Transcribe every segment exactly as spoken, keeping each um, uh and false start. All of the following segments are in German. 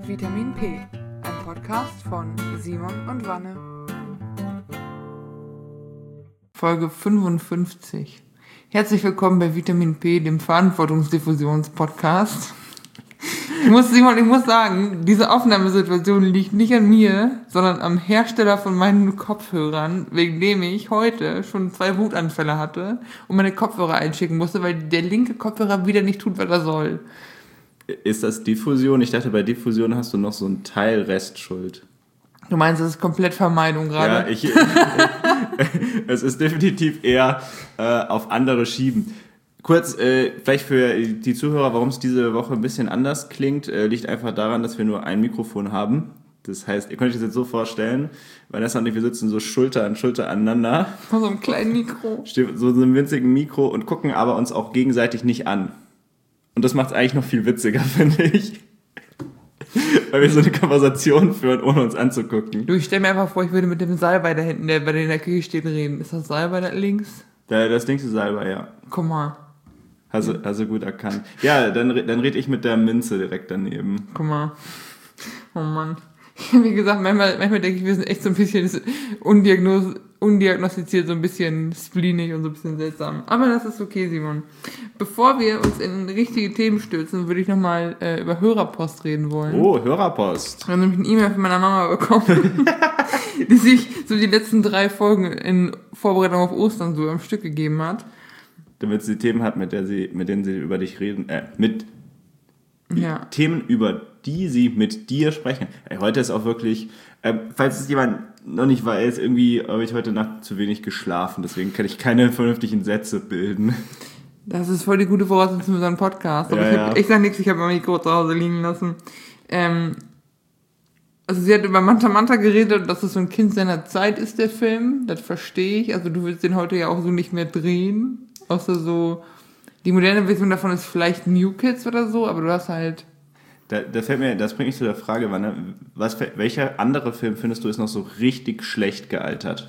Vitamin P, ein Podcast von Simon und Wanne. Folge fünfundfünfzig. Herzlich willkommen bei Vitamin P, dem Verantwortungsdiffusions-Podcast. Ich muss, Simon, ich muss sagen, diese Aufnahmesituation liegt nicht an mir, sondern am Hersteller von meinen Kopfhörern, wegen dem ich heute schon zwei Wutanfälle hatte und meine Kopfhörer einschicken musste, weil der linke Kopfhörer wieder nicht tut, was er soll. Ist das Diffusion? Ich dachte, bei Diffusion hast du noch so einen Teil Restschuld. Du meinst, das ist komplett Vermeidung gerade? Ja, ich, es ist definitiv eher äh, auf andere schieben. Kurz, äh, vielleicht für die Zuhörer, warum es diese Woche ein bisschen anders klingt, äh, liegt einfach daran, dass wir nur ein Mikrofon haben. Das heißt, ihr könnt euch das jetzt so vorstellen, Vanessa und ich, wir sitzen so Schulter an Schulter aneinander. Vor so einem kleinen Mikro. Stehen so einem winzigen Mikro und gucken aber uns auch gegenseitig nicht an. Und das macht es eigentlich noch viel witziger, finde ich. Weil wir so eine Konversation führen, ohne uns anzugucken. Du, ich stell mir einfach vor, ich würde mit dem Salbei da hinten, der bei dir in der Küche steht, reden. Ist das Salbei da links? Da, das links ist Salbei, ja. Guck mal. Hast du, hast du gut erkannt. Ja, dann, dann rede ich mit der Minze direkt daneben. Guck mal. Oh Mann. Wie gesagt, manchmal, manchmal denke ich, wir sind echt so ein bisschen undiagnos, undiagnostiziert, so ein bisschen spleenig und so ein bisschen seltsam. Aber das ist okay, Simon. Bevor wir uns in richtige Themen stürzen, würde ich nochmal äh, über Hörerpost reden wollen. Oh, Hörerpost. Ich habe nämlich eine E-Mail von meiner Mama bekommen, die sich so die letzten drei Folgen in Vorbereitung auf Ostern so am Stück gegeben hat. Damit sie Themen hat, mit, der sie, mit denen sie über dich reden, äh, mit ja. Themen, über die sie mit dir sprechen. Ey, heute ist auch wirklich, äh, falls es jemand noch nicht weiß, irgendwie habe ich heute Nacht zu wenig geschlafen, deswegen kann ich keine vernünftigen Sätze bilden. Das ist voll die gute Voraussetzung für so einen Podcast. Aber ja, ich, hab, ja. ich sag nichts, ich habe mein Mikro zu Hause liegen lassen. Ähm, also sie hat über Manta Manta geredet, dass es so ein Kind seiner Zeit ist, der Film. Das verstehe ich. Also du willst den heute ja auch so nicht mehr drehen. Außer so, die moderne Version davon ist vielleicht New Kids oder so, aber du hast halt... Da, da fällt mir, das bringt mich zu der Frage, Wanne, was, welcher andere Film findest du ist noch so richtig schlecht gealtert?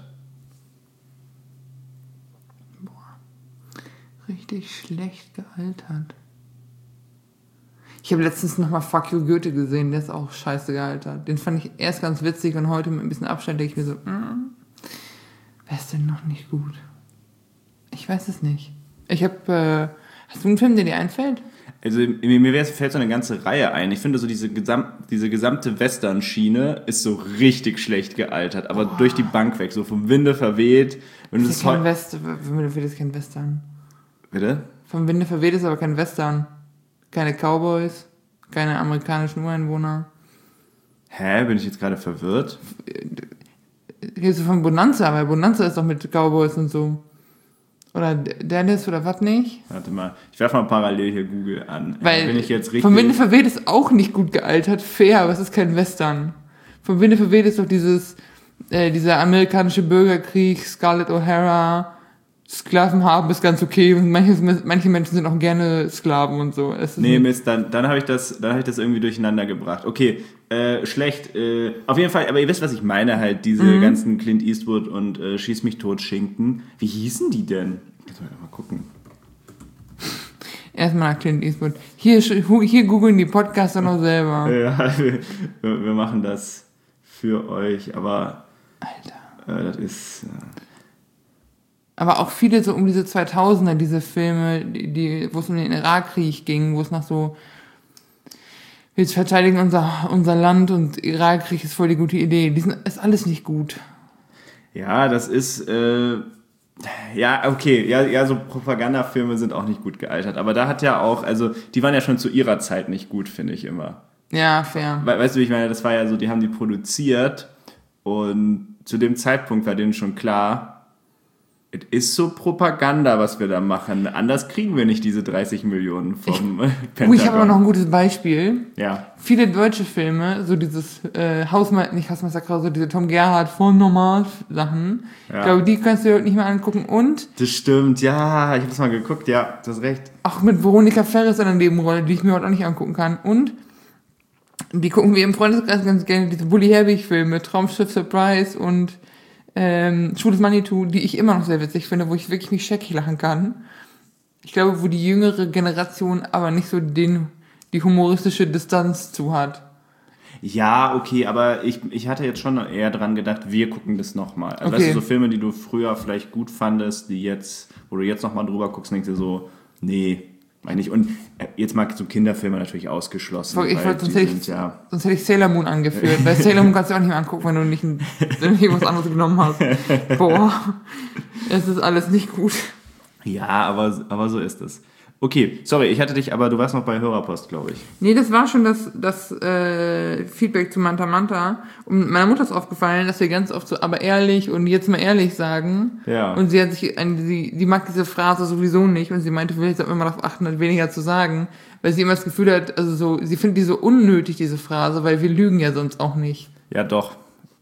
Boah, richtig schlecht gealtert. Ich habe letztens nochmal Fuck You Goethe gesehen, der ist auch scheiße gealtert. Den fand ich erst ganz witzig und heute mit ein bisschen Abstand denke ich mir so, mm, wer ist denn noch nicht gut? Ich weiß es nicht. Ich habe, äh, hast du einen Film, der dir einfällt? Also mir fällt so eine ganze Reihe ein. Ich finde so diese, Gesam- diese gesamte Western-Schiene ist so richtig schlecht gealtert, aber oh. durch die Bank weg, so vom Winde verweht. Wenn das ist ist kein heu- West, vom Winde verweht ist kein Western. Bitte? Vom Winde verweht ist aber kein Western. Keine Cowboys, keine amerikanischen Ureinwohner. Hä, bin ich jetzt gerade verwirrt? Redest du von Bonanza, weil Bonanza ist doch mit Cowboys und so. Oder Dennis oder was nicht? Warte mal, ich werfe mal parallel hier Google an. Weil bin ich jetzt richtig vom Winde verweht ist auch nicht gut gealtert, fair, aber es ist kein Western. Vom Winde verweht ist doch dieses, äh, dieser amerikanische Bürgerkrieg, Scarlett O'Hara, Sklaven haben ist ganz okay und manche, manche Menschen sind auch gerne Sklaven und so. Es ist nee, Mist, dann, dann habe ich das, dann habe ich das irgendwie durcheinander gebracht. Okay, äh, schlecht, äh, auf jeden Fall, aber ihr wisst, was ich meine, halt, diese mhm. ganzen Clint Eastwood und äh, Schieß mich tot Schinken. Wie hießen die denn? Lass mal gucken. Erstmal nach Clint Eastwood. Hier, hier googeln die Podcaster noch selber. Ja, wir, wir machen das für euch, aber Alter. Äh, das ist... Äh, Aber auch viele so um diese zweitausender, diese Filme, die, die, wo es um den Irakkrieg ging, wo es nach so, wir verteidigen unser, unser Land und Irakkrieg ist voll die gute Idee. Die sind, ist alles nicht gut. Ja, das ist, äh, ja, okay, ja, ja, so Propagandafilme sind auch nicht gut gealtert. Aber da hat ja auch, also, die waren ja schon zu ihrer Zeit nicht gut, finde ich immer. Ja, fair. We- weißt du, ich meine, das war ja so, die haben die produziert und zu dem Zeitpunkt war denen schon klar, es ist so Propaganda, was wir da machen. Anders kriegen wir nicht diese dreißig Millionen vom ich, Pentagon. Oh, ich habe aber noch ein gutes Beispiel. Ja. Viele deutsche Filme, so dieses äh, Hausmeister, nicht Hausmeister Krause, so diese Tom Gerhardt von normal Sachen. Ja. Ich glaube, die kannst du dir heute nicht mehr angucken. Und das stimmt, ja, ich habe das mal geguckt, ja, du hast recht. Auch mit Veronika Ferris in der Nebenrolle, die ich mir heute auch nicht angucken kann. Und die gucken wir im Freundeskreis ganz gerne, diese Bully Herbig-Filme, Traumschiff Surprise und Ähm, Schwules Manitou, die ich immer noch sehr witzig finde, wo ich wirklich mich scheckig lachen kann. Ich glaube, wo die jüngere Generation aber nicht so den, die humoristische Distanz zu hat. Ja, okay, aber ich, ich hatte jetzt schon eher dran gedacht, wir gucken das nochmal. Also Okay. weißt du, so Filme, die du früher vielleicht gut fandest, die jetzt, wo du jetzt nochmal drüber guckst, denkst du so, nee, meine ich. Und jetzt mal so Kinderfilme natürlich ausgeschlossen. Ich weil wollte, sonst, die hätte sind ich, ja, sonst hätte ich Sailor Moon angeführt, weil Sailor Moon kannst du auch nicht mehr angucken, wenn du nicht, ein, wenn du nicht was anderes genommen hast. Boah, es ist alles nicht gut. ja, aber, aber so ist es. Okay, sorry, ich hatte dich, aber du warst noch bei Hörerpost, glaube ich. Nee, das war schon das, das äh, Feedback zu Manta Manta. Und meiner Mutter ist aufgefallen, dass wir ganz oft so, aber ehrlich und jetzt mal ehrlich sagen. Ja. Und sie hat sich, ein, sie, sie mag diese Phrase sowieso nicht und sie meinte, vielleicht sollten wir mal darauf achten, weniger zu sagen, weil sie immer das Gefühl hat, also so, sie findet die so unnötig, diese Phrase, weil wir lügen ja sonst auch nicht. Ja, doch.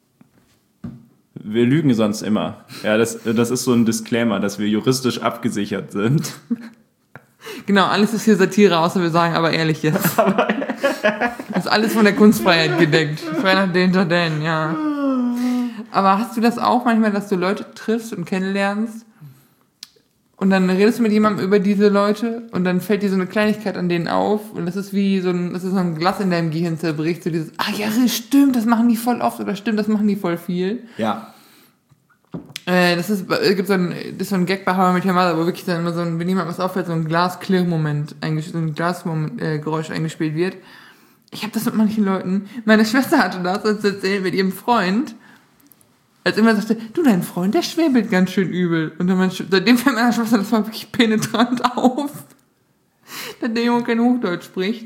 Wir lügen sonst immer. Ja, das, das ist so ein Disclaimer, dass wir juristisch abgesichert sind. Genau, alles ist hier Satire, außer wir sagen aber ehrlich jetzt. Das ist alles von der Kunstfreiheit gedeckt. Frei nach Danger Dan, ja. Aber hast du das auch manchmal, dass du Leute triffst und kennenlernst und dann redest du mit jemandem über diese Leute und dann fällt dir so eine Kleinigkeit an denen auf und das ist wie so ein, das ist so ein Glas in deinem Gehirn zerbricht, so dieses, ah ja, stimmt, das machen die voll oft oder stimmt, das machen die voll viel. Ja. Äh, das ist, es gibt so ein, das ist so ein Gag bei How I Met Your Mother, wo wirklich dann immer so ein, wenn jemand was auffällt, so ein Glas-Klirr-Moment, eingespielt, so ein Glas-Geräusch äh, eingespielt wird. Ich habe das mit manchen Leuten, meine Schwester hatte das, als sie erzählt, mit ihrem Freund, als immer sagte, du, dein Freund, der schwebelt ganz schön übel. Und dann mein, seitdem fällt meiner Schwester das war wirklich penetrant auf, dass der Junge kein Hochdeutsch spricht.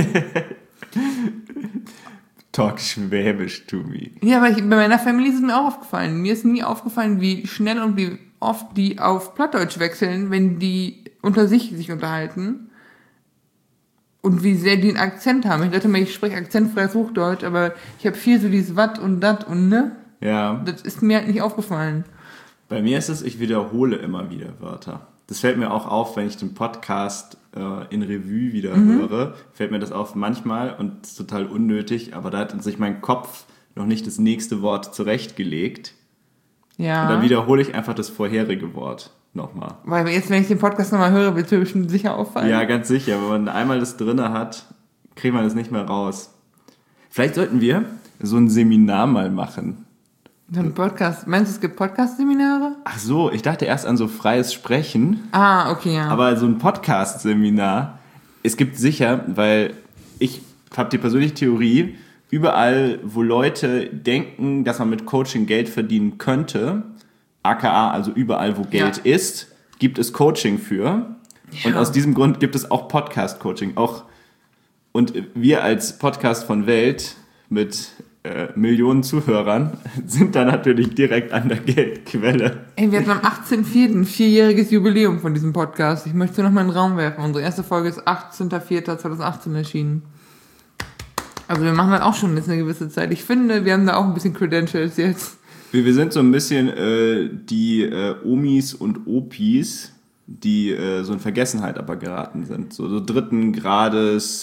Talk Schwäbisch to me. Ja, aber ich, bei meiner Familie ist mir auch aufgefallen. Mir ist nie aufgefallen, wie schnell und wie oft die auf Plattdeutsch wechseln, wenn die unter sich sich unterhalten. Und wie sehr die einen Akzent haben. Ich dachte mir, ich spreche akzentfreies Hochdeutsch, aber ich habe viel so dieses Wat und Dat und Ne. Ja. Das ist mir halt nicht aufgefallen. Bei mir ist es, ich wiederhole immer wieder Wörter. Das fällt mir auch auf, wenn ich den Podcast äh, in Revue wieder mhm. höre, fällt mir das auf manchmal und ist total unnötig, aber da hat sich mein Kopf noch nicht das nächste Wort zurechtgelegt. Ja. Und dann wiederhole ich einfach das vorherige Wort nochmal. Weil jetzt, wenn ich den Podcast nochmal höre, wird es mir bestimmt sicher auffallen. Ja, ganz sicher. Wenn man einmal das drinne hat, kriegt man das nicht mehr raus. Vielleicht sollten wir so ein Seminar mal machen. So ein Podcast. Meinst du, es gibt Podcast-Seminare? Ach so, ich dachte erst an so freies Sprechen. Ah, okay, ja. Aber so ein Podcast-Seminar, es gibt sicher, weil ich habe die persönliche Theorie, überall, wo Leute denken, dass man mit Coaching Geld verdienen könnte, aka also überall, wo Geld ja. ist, gibt es Coaching für. Ja. Und aus diesem Grund gibt es auch Podcast-Coaching. Auch, und wir als Podcast von Welt mit äh, Millionen Zuhörern sind da natürlich direkt an der Geldquelle. Ey, wir hatten am achtzehnten vierten ein vierjähriges Jubiläum von diesem Podcast. Ich möchte noch mal in den Raum werfen. Unsere erste Folge ist achtzehnten vierten zweitausendachtzehn erschienen. Also wir machen das auch schon jetzt eine gewisse Zeit. Ich finde, wir haben da auch ein bisschen Credentials jetzt. Wir, wir sind so ein bisschen äh, die äh, Omis und Opis, die äh, so in Vergessenheit aber geraten sind. So, so dritten Grades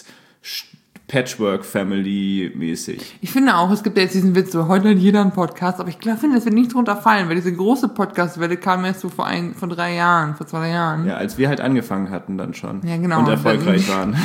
Patchwork-Family-mäßig. Ich finde auch, es gibt ja jetzt diesen Witz, so heute hat jeder einen Podcast, aber ich glaube, finde, das wird nicht drunter fallen, weil diese große Podcast-Welle kam erst so vor, ein, vor drei Jahren, vor zwei Jahren. Ja, als wir halt angefangen hatten dann schon. Ja, genau. Und erfolgreich waren.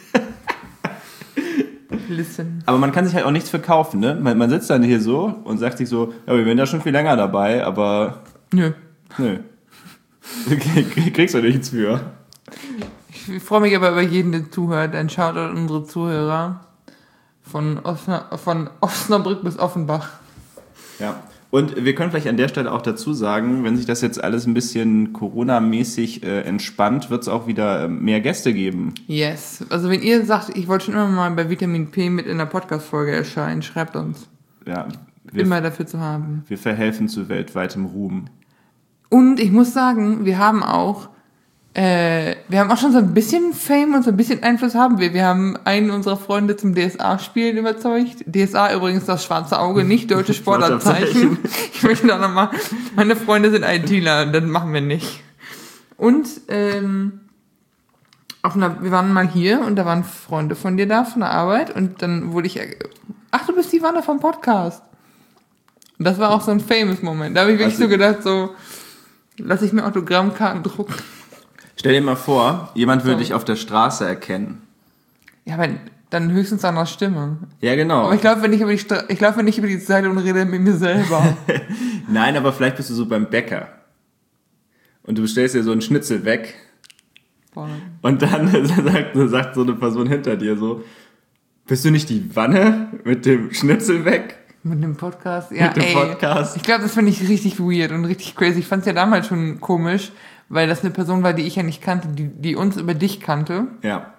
Listen. Aber man kann sich halt auch nichts verkaufen, ne? Man, man sitzt dann hier so und sagt sich so, ja, wir sind da schon viel länger dabei, aber... Nö. Nö. Kriegst du nichts für. Ich freue mich aber über jeden, der zuhört. Ein Shoutout an unsere Zuhörer. Von, Osna, von Osnabrück bis Offenbach. Ja. Und wir können vielleicht an der Stelle auch dazu sagen, wenn sich das jetzt alles ein bisschen Corona-mäßig äh, entspannt, wird es auch wieder äh, mehr Gäste geben. Yes. Also wenn ihr sagt, ich wollte schon immer mal bei Vitamin P mit in der Podcast-Folge erscheinen, schreibt uns. Ja. Wir, immer dafür zu haben. Wir verhelfen zu weltweitem Ruhm. Und ich muss sagen, wir haben auch Äh, wir haben auch schon so ein bisschen Fame und so ein bisschen Einfluss haben wir. Wir haben einen unserer Freunde zum D S A-Spielen überzeugt. D S A übrigens das schwarze Auge, nicht deutsche Sportabzeichen. Ich möchte da nochmal, meine Freunde sind ITler, das machen wir nicht. Und ähm, auf einer, wir waren mal hier und da waren Freunde von dir da, von der Arbeit. Und dann wurde ich, ach, du bist die Wanne vom Podcast. Und das war auch so ein famous Moment. Da habe ich wirklich also, so gedacht, so, lass ich mir Autogrammkarten drucken. Stell dir mal vor, jemand würde so. dich auf der Straße erkennen. Ja, aber Dann höchstens an der Stimme. Ja, genau. Aber ich glaube, wenn ich über die Stra- ich glaube, wenn ich über die Seite und rede mit mir selber. Nein, aber vielleicht bist du so beim Bäcker. Und du bestellst dir so einen Schnitzel weg. Boah. Und dann sagt, sagt so eine Person hinter dir so, bist du nicht die Wanne mit dem Schnitzel weg? Mit dem Podcast? Ja, Mit dem ey. Podcast. Ich glaube, das finde ich richtig weird und richtig crazy. Ich fand es ja damals schon komisch, weil das eine Person war, die ich ja nicht kannte, die, die uns über dich kannte. Ja.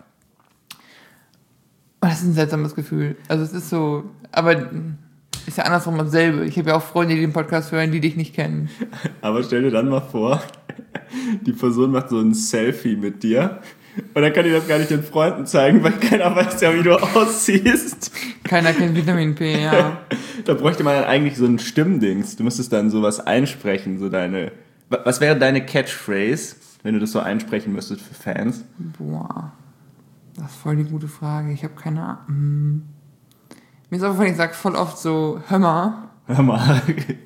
Und das ist ein seltsames Gefühl. Also es ist so, aber ist ja andersrum dasselbe. Ich habe ja auch Freunde, die den Podcast hören, die dich nicht kennen. Aber stell dir dann mal vor, die Person macht so ein Selfie mit dir und dann kann die das gar nicht den Freunden zeigen, weil keiner weiß ja, wie du aussiehst. Keiner kennt Vitamin P, ja. Da bräuchte man dann eigentlich so ein Stimmdings. Du müsstest dann sowas einsprechen, so deine... Was wäre deine Catchphrase, wenn du das so einsprechen müsstest für Fans? Boah, das ist voll die gute Frage. Ich habe keine Ahnung. Hm. Mir ist aufgefallen, ich sage voll oft so, hör mal. Hör mal.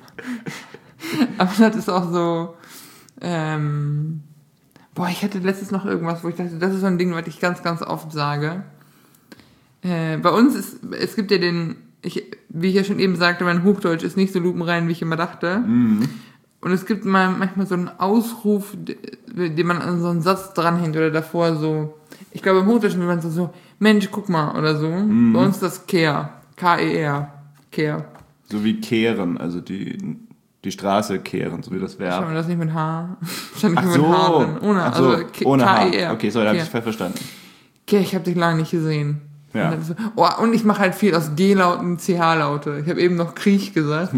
Aber das ist auch so, ähm, boah, ich hatte letztens noch irgendwas, wo ich dachte, das ist so ein Ding, was ich ganz, ganz oft sage. Äh, bei uns ist, es gibt ja den, ich, wie ich ja schon eben sagte, mein Hochdeutsch ist nicht so lupenrein, wie ich immer dachte. Mhm. Und es gibt mal manchmal so einen Ausruf, den man an so einen Satz dranhängt oder davor so, ich glaube im Hochdeutschen will man so, so, Mensch, guck mal, oder so. Mhm. Bei uns ist das Kehr. K E R. Kehr. So wie kehren, also die, die Straße kehren, so wie das Verb. Schauen wir das nicht mit H? Stand nicht Ach mit so. H drin. Ohne, Ach so, also K- ohne H. K E R. Okay, sorry, da habe Kehr. ich falsch verstanden. Kehr, ich habe dich lange nicht gesehen. Ja. Und, dann so, oh, und ich mache halt viel aus G-Lauten, C H-Laute. Ich habe eben noch Kriech gesagt.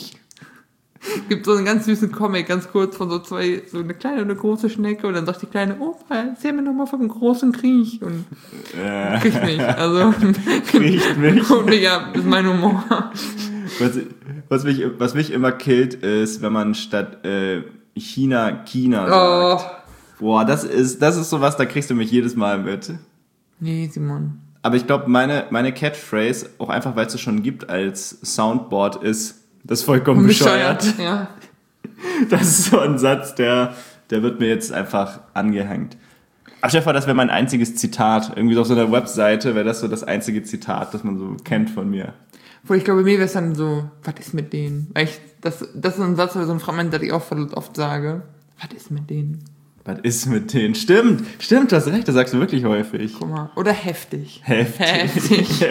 Gibt so einen ganz süßen Comic, ganz kurz, von so zwei, so eine kleine und eine große Schnecke und dann sagt die kleine, Opa, erzähl mir nochmal vom großen Kriech und Äh. kriegt mich, also Kriecht mich. und ja, ist mein Humor. Was, was, mich, was mich immer killt, ist, wenn man statt äh, China, China Oh. sagt. Boah, das ist, das ist sowas, da kriegst du mich jedes Mal mit. Nee, Simon. Aber ich glaube, meine, meine Catchphrase, auch einfach, weil es es schon gibt als Soundboard, ist, das ist vollkommen bescheuert. Ja. Das ist so ein Satz, der, der wird mir jetzt einfach angehängt. Ach, stell dir vor, das wäre mein einziges Zitat. Irgendwie so auf so einer Webseite wäre das so das einzige Zitat, das man so kennt von mir. Obwohl, ich glaube, mir wäre es dann so, was ist mit denen? Weil ich, das, das ist so ein Satz oder so ein Fragment, das ich auch voll oft sage. Was ist mit denen? Was ist mit denen? Stimmt, stimmt, du hast recht, das sagst du wirklich häufig. Guck mal. Oder heftig. Heftig. Heftig.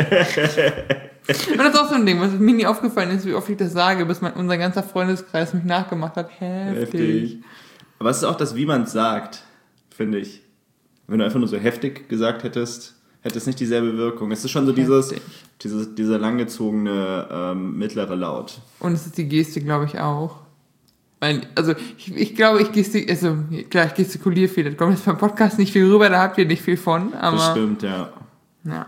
Und das ist auch so ein Ding, was mir nie aufgefallen ist, wie oft ich das sage, bis mein, unser ganzer Freundeskreis mich nachgemacht hat. Heftig. Heftig. Aber es ist auch das, wie man es sagt, finde ich. Wenn du einfach nur so heftig gesagt hättest, hätte es nicht dieselbe Wirkung. Es ist schon so dieses, dieses, dieser langgezogene ähm, mittlere Laut. Und es ist die Geste, glaube ich, auch. Weil, also, ich, ich glaube, ich gestikuliere, also, klar, ich gestikuliere viel. Das kommt jetzt beim Podcast nicht viel rüber, da habt ihr nicht viel von. Aber, das stimmt, ja. Ja.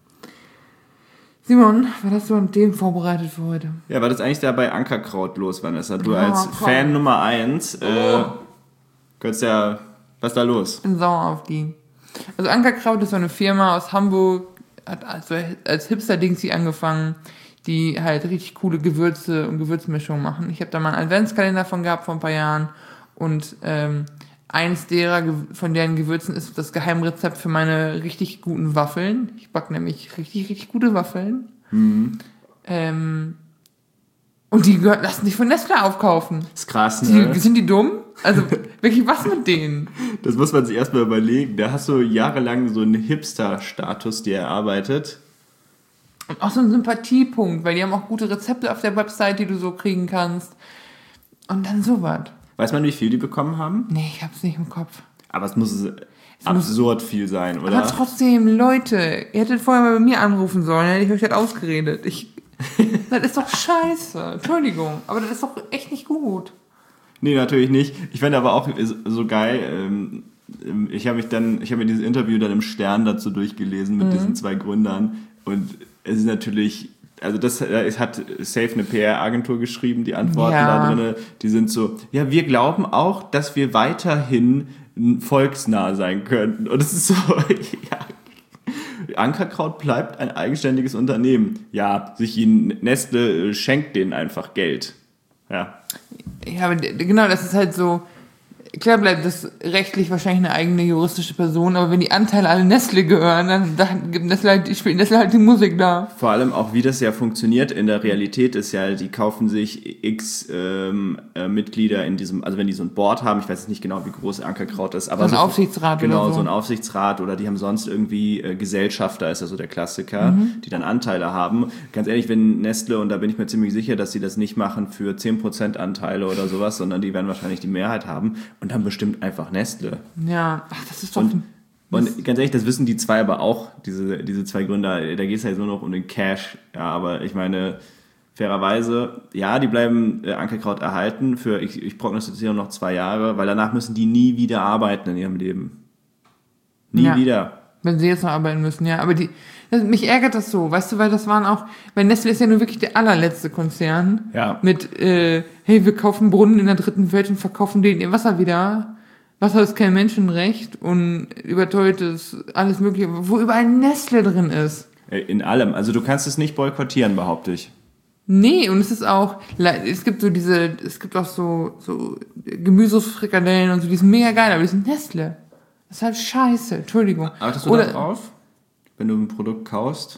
Simon, was hast du an Themen vorbereitet für heute? Ja, war das eigentlich da bei Ankerkraut los, Vanessa? Du Oh, als komm. Fan Nummer eins, äh, Oh. könntest ja, was ist da los? Ich bin sauer auf die. Also Ankerkraut ist so eine Firma aus Hamburg, hat also als Hipster-Dingsy angefangen, die halt richtig coole Gewürze und Gewürzmischungen machen. Ich habe da mal einen Adventskalender von gehabt vor ein paar Jahren und ähm, eins derer von deren Gewürzen ist das Geheimrezept für meine richtig guten Waffeln. Ich backe nämlich richtig, richtig gute Waffeln. Mhm. Ähm, und die gehör- lassen sich von Nestle aufkaufen. Das ist krass, Die, ne? sind die dumm? Also wirklich, was mit denen? Das muss man sich erstmal überlegen. Da hast du jahrelang so einen Hipster-Status dir erarbeitet. Und auch so ein Sympathiepunkt, weil die haben auch gute Rezepte auf der Website, die du so kriegen kannst. Und dann sowas. Weiß man, wie viel die bekommen haben? Nee, ich hab's nicht im Kopf. Aber es muss absurd viel sein, oder? Aber trotzdem, Leute, ihr hättet vorher mal bei mir anrufen sollen, dann hätte ich euch das ausgeredet. Ich, das ist doch scheiße. Entschuldigung, aber das ist doch echt nicht gut. Nee, natürlich nicht. Ich fände aber auch so geil, ähm, ich habe mich dann, ich habe mir dieses Interview dann im Stern dazu durchgelesen mit mhm. diesen zwei Gründern und es ist natürlich, also das es hat safe eine P R-Agentur geschrieben, die Antworten ja. da drin, die sind so, ja, wir glauben auch, dass wir weiterhin volksnah sein könnten. Und es ist so, ja, Ankerkraut bleibt ein eigenständiges Unternehmen. Ja, sich ihnen Nestle schenkt denen einfach Geld. Ja. Ja, aber genau, das ist halt so, Klar bleibt das rechtlich wahrscheinlich eine eigene juristische Person, aber wenn die Anteile alle Nestle gehören, dann, dann gibt Nestle halt, spielt Nestle halt die Musik da. Vor allem auch, wie das ja funktioniert in der Realität ist ja, die kaufen sich x ähm, äh, Mitglieder in diesem, also wenn die so ein Board haben, ich weiß jetzt nicht genau, wie groß Ankerkraut ist, aber so ein so, Aufsichtsrat genau, oder so. so ein Aufsichtsrat oder die haben sonst irgendwie äh, Gesellschafter, ist ja so der Klassiker, mhm. die dann Anteile haben. Ganz ehrlich, wenn Nestle, und da bin ich mir ziemlich sicher, dass sie das nicht machen für zehn Prozent Anteile oder sowas, sondern die werden wahrscheinlich die Mehrheit haben und dann bestimmt einfach Nestle. Ja, ach, das ist doch... Und, und ganz ehrlich, das wissen die zwei aber auch, diese, diese zwei Gründer, da geht es halt nur noch um den Cash. Ja, aber ich meine, fairerweise, ja, die bleiben äh, Ankerkraut erhalten für, ich, ich prognostiziere noch zwei Jahre, weil danach müssen die nie wieder arbeiten in ihrem Leben. Nie ja, wieder. Wenn sie jetzt noch arbeiten müssen, ja. Aber die, das, mich ärgert das so, weißt du, weil das waren auch, weil Nestle ist ja nur wirklich der allerletzte Konzern. Ja. Mit, äh, hey, wir kaufen Brunnen in der dritten Welt und verkaufen denen ihr Wasser wieder. Wasser ist kein Menschenrecht und überteuertes, alles mögliche, wo überall Nestle drin ist. In allem. Also du kannst es nicht boykottieren, behaupte ich. Nee, und es ist auch, es gibt so diese, es gibt auch so, so Gemüsefrikadellen und so, die sind mega geil, aber die sind Nestle. Das ist halt scheiße, Entschuldigung. Achtest du Oder, da drauf, wenn du ein Produkt kaufst?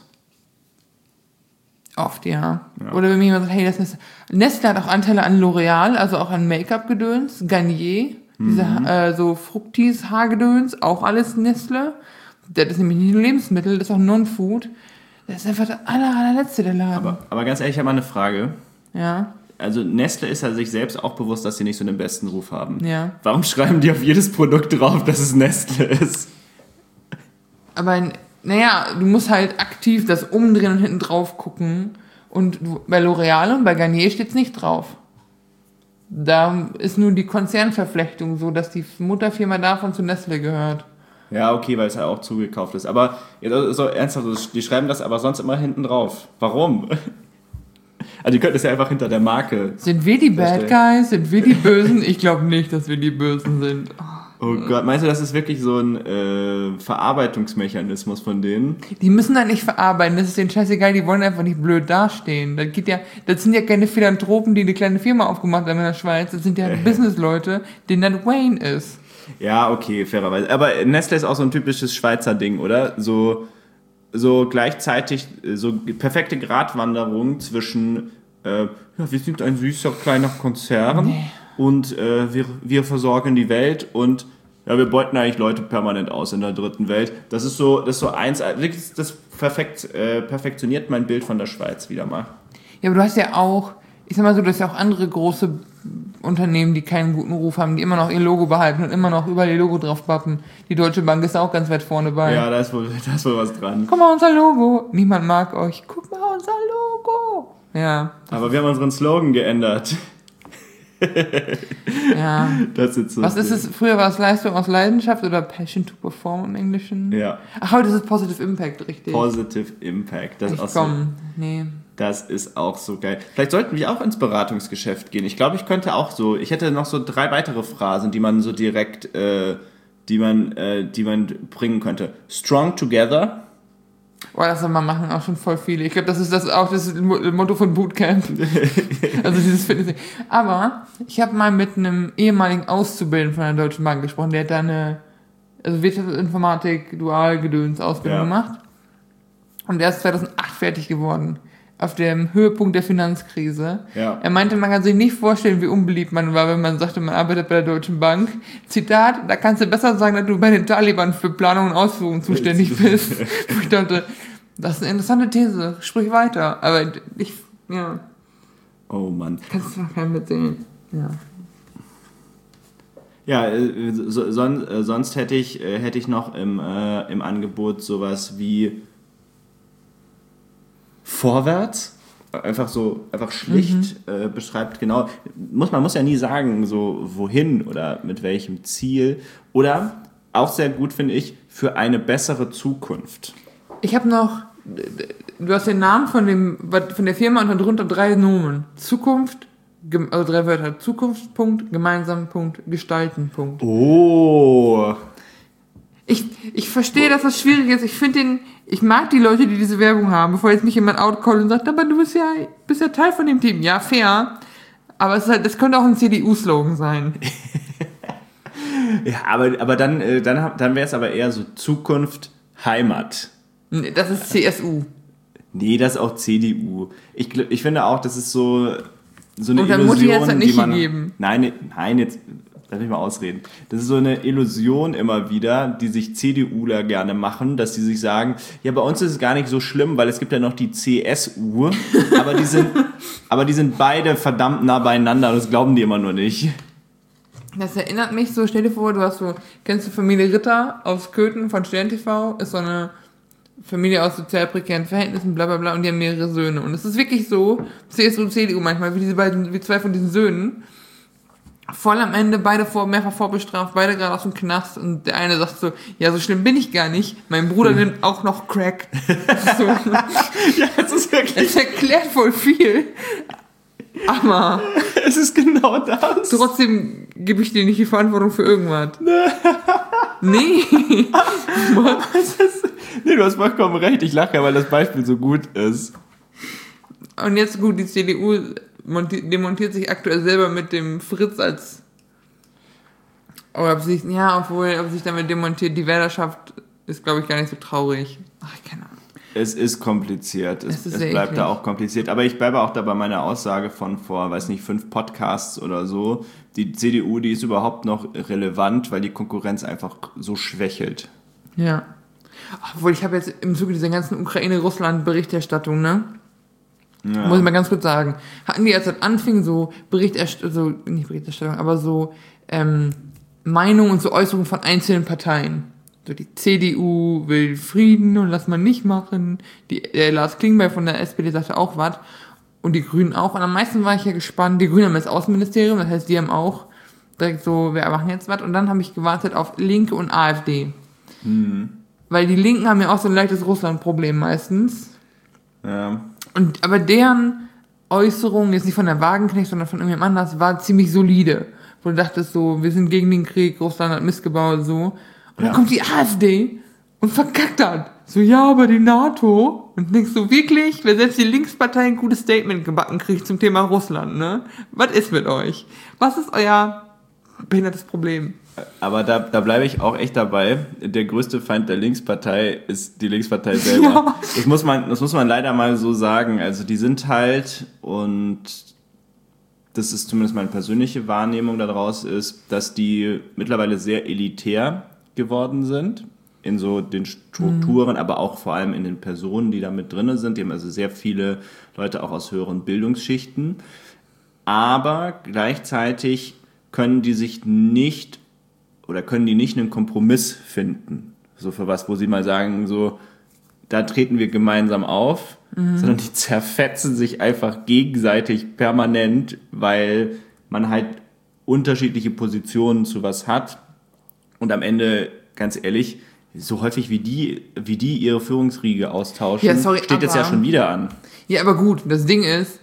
Oft, ja. ja. Oder wenn mir jemand sagt, hey, das ist Nestle. Nestle hat auch Anteile an L'Oreal, also auch an Make-up-Gedöns, Garnier, diese mhm. äh, so Fructis-Haargedöns, auch alles Nestle. Das ist nämlich nicht nur Lebensmittel, das ist auch Non-Food. Das ist einfach der aller, allerletzte, der Laden. Aber, aber ganz ehrlich, ich habe mal eine Frage. Ja. Also Nestle ist ja sich selbst auch bewusst, dass sie nicht so den besten Ruf haben. Ja. Warum schreiben die auf jedes Produkt drauf, dass es Nestle ist? Aber, naja, du musst halt aktiv das umdrehen und hinten drauf gucken. Und bei L'Oreal und bei Garnier steht's nicht drauf. Da ist nur die Konzernverflechtung so, dass die Mutterfirma davon zu Nestle gehört. Ja, okay, weil es ja auch zugekauft ist. Aber ja, so ernsthaft, die schreiben das aber sonst immer hinten drauf. Warum? Also die könnten es ja einfach hinter der Marke. Sind wir die Bad Guys? Sind wir die Bösen? Ich glaube nicht, dass wir die Bösen sind. Oh, oh Gott, meinst du, das ist wirklich so ein äh, Verarbeitungsmechanismus von denen? Die müssen da nicht verarbeiten, das ist denen scheißegal, die wollen einfach nicht blöd dastehen. Das geht ja, das sind ja keine Philanthropen, die eine kleine Firma aufgemacht haben in der Schweiz, das sind ja äh. Businessleute, denen das Wayne ist. Ja, okay, fairerweise. Aber Nestle ist auch so ein typisches Schweizer Ding, oder? So, so gleichzeitig, so perfekte Gratwanderung zwischen, äh, ja, wir sind ein süßer kleiner Konzern nee. und äh, wir, wir versorgen die Welt und ja, wir beuten eigentlich Leute permanent aus in der dritten Welt. Das ist so, das ist so eins, das perfekt, äh, perfektioniert mein Bild von der Schweiz wieder mal. Ja, aber du hast ja auch, ich sag mal so, du hast ja auch andere große Unternehmen, die keinen guten Ruf haben, die immer noch ihr Logo behalten und immer noch überall ihr Logo drauf pappen. Die Deutsche Bank ist auch ganz weit vorne bei. Ja, da ist wohl, da ist wohl was dran. Guck mal, unser Logo. Niemand mag euch. Guck mal, unser Logo. Ja. Aber wir haben unseren Slogan geändert. Ja. Das ist so was ist es? Früher war es Leistung aus Leidenschaft oder Passion to Perform im Englischen? Ja. Ach, heute ist es Positive Impact, richtig. Positive Impact. Das ich ist auch komm, so. Nee. Das ist auch so geil. Vielleicht sollten wir auch ins Beratungsgeschäft gehen. Ich glaube, ich könnte auch so, ich hätte noch so drei weitere Phrasen, die man so direkt, äh, die man, äh, die man bringen könnte. Strong together. Boah, das soll man machen, auch schon voll viele. Ich glaube, das ist das auch das Motto von Bootcamp. Also dieses Fitness. Aber ich habe mal mit einem ehemaligen Auszubildenden von der Deutschen Bank gesprochen, der hat da eine, also Wirtschaftsinformatik, Dualgedöns Ausbildung ja. gemacht. Und der ist zweitausendacht fertig geworden. Auf dem Höhepunkt der Finanzkrise. Ja. Er meinte, man kann sich nicht vorstellen, wie unbeliebt man war, wenn man sagte, man arbeitet bei der Deutschen Bank. Zitat, da kannst du besser sagen, dass du bei den Taliban für Planung und Ausführung zuständig bist. Ich dachte, das ist eine interessante These, sprich weiter. Aber ich, ja. Oh Mann. Kannst du noch keinem erzählen. Ja. Ja, äh, so, son, äh, sonst hätte ich, äh, hätte ich noch im, äh, im Angebot sowas wie Vorwärts, einfach so, einfach schlicht mhm. äh, beschreibt, genau, muss, man muss ja nie sagen, so wohin oder mit welchem Ziel. Oder, auch sehr gut finde ich, für eine bessere Zukunft. Ich habe noch, du hast den Namen von, dem, von der Firma und dann drunter drei Nomen. Zukunft, also drei Wörter. Zukunft, Punkt, gemeinsam, Punkt, gestalten, Punkt. Oh. Ich, ich verstehe, dass das schwierig ist. Ich finde den, ich mag die Leute, die diese Werbung haben, bevor jetzt mich jemand outcallt und sagt, aber du bist ja, bist ja Teil von dem Team. Ja, fair. Aber es ist halt, das könnte auch ein C D U-Slogan sein. Ja, aber, aber dann, äh, dann, dann wäre es aber eher so Zukunft, Heimat. Das ist C S U. Nee, das ist auch C D U. Ich, gl- ich finde auch, das ist so, so eine Und dann Illusion, Mutti hat's halt nicht die man... gegeben. Nein, nein, jetzt lass mich mal ausreden. Das ist so eine Illusion immer wieder, die sich CDUler gerne machen, dass die sich sagen, ja, bei uns ist es gar nicht so schlimm, weil es gibt ja noch die C S U, aber die sind, aber die sind beide verdammt nah beieinander, das glauben die immer nur nicht. Das erinnert mich so, stell dir vor, du hast so, kennst du Familie Ritter aus Köthen von Stern T V? Ist so eine Familie aus sozial prekären Verhältnissen, bla bla bla, und die haben mehrere Söhne. Und es ist wirklich so, C S U, C D U manchmal, wie diese beiden, wie zwei von diesen Söhnen, voll am Ende, beide vor, mehrfach vorbestraft, beide gerade aus dem Knast, und der eine sagt so, ja, so schlimm bin ich gar nicht, mein Bruder Hm. nimmt auch noch Crack. So. Ja, es ist wirklich... Es erklärt voll viel, aber Es ist genau das. trotzdem gebe ich dir nicht die Verantwortung für irgendwas. Nee. Es ist, nee, du hast vollkommen recht, ich lache ja, weil das Beispiel so gut ist. Und jetzt gut, die C D U monti- demontiert sich aktuell selber mit dem Fritz als, oder ob sich, ja, obwohl, ob sich damit demontiert, die Wählerschaft ist, glaube ich, gar nicht so traurig. Ach, keine Ahnung. Es ist kompliziert, es, Es ist es sehr bleibt eklig. da auch kompliziert. Aber ich bleibe auch da bei meiner Aussage von vor, weiß nicht, fünf Podcasts oder so. Die C D U, die ist überhaupt noch relevant, weil die Konkurrenz einfach so schwächelt. Ja. Obwohl, ich habe jetzt im Zuge dieser ganzen Ukraine-Russland-Berichterstattung, ne? Ja. Muss ich mal ganz kurz sagen. Hatten die, als das anfing, so Berichterstattung, so, nicht Berichterstattung, aber so, ähm, Meinungen und so Äußerungen von einzelnen Parteien. So, die C D U will Frieden und lass mal nicht machen. Die, der Lars Klingbeil von der S P D sagte auch was. Und die Grünen auch. Und am meisten war ich ja gespannt. Die Grünen haben das Außenministerium, das heißt, die haben auch direkt so, wir machen jetzt was. Und dann habe ich gewartet auf Linke und AfD. Hm. Weil die Linken haben ja auch so ein leichtes Russland-Problem meistens. Ja. Und, aber deren Äußerung, jetzt nicht von der Wagenknecht, sondern von irgendjemand anders, war ziemlich solide. Wo du dachtest so, wir sind gegen den Krieg, Russland hat Mist gebaut und so. Und dann Ja. kommt die AfD und verkackt das. So, ja, aber die NATO. Und denkst du, wirklich, wenn selbst die Linkspartei ein gutes Statement gebacken kriegt zum Thema Russland, ne? Was ist mit euch? Was ist euer behindertes Problem? Aber da, da bleibe ich auch echt dabei. Der größte Feind der Linkspartei ist die Linkspartei selber. Ja. Das muss man, das muss man leider mal so sagen. Also die sind halt, und das ist zumindest meine persönliche Wahrnehmung daraus, ist, dass die mittlerweile sehr elitär geworden sind. In so den Strukturen, mhm. aber auch vor allem in den Personen, die da mit drin sind. Die haben also sehr viele Leute auch aus höheren Bildungsschichten. Aber gleichzeitig können die sich nicht oder können die nicht einen Kompromiss finden. So für was, wo sie mal sagen, so, da treten wir gemeinsam auf, mhm. sondern die zerfetzen sich einfach gegenseitig permanent, weil man halt unterschiedliche Positionen zu was hat. Und am Ende, ganz ehrlich, so häufig wie die, wie die ihre Führungsriege austauschen, Ja, sorry, steht jetzt ja aber- schon wieder an. Ja, aber gut, das Ding ist,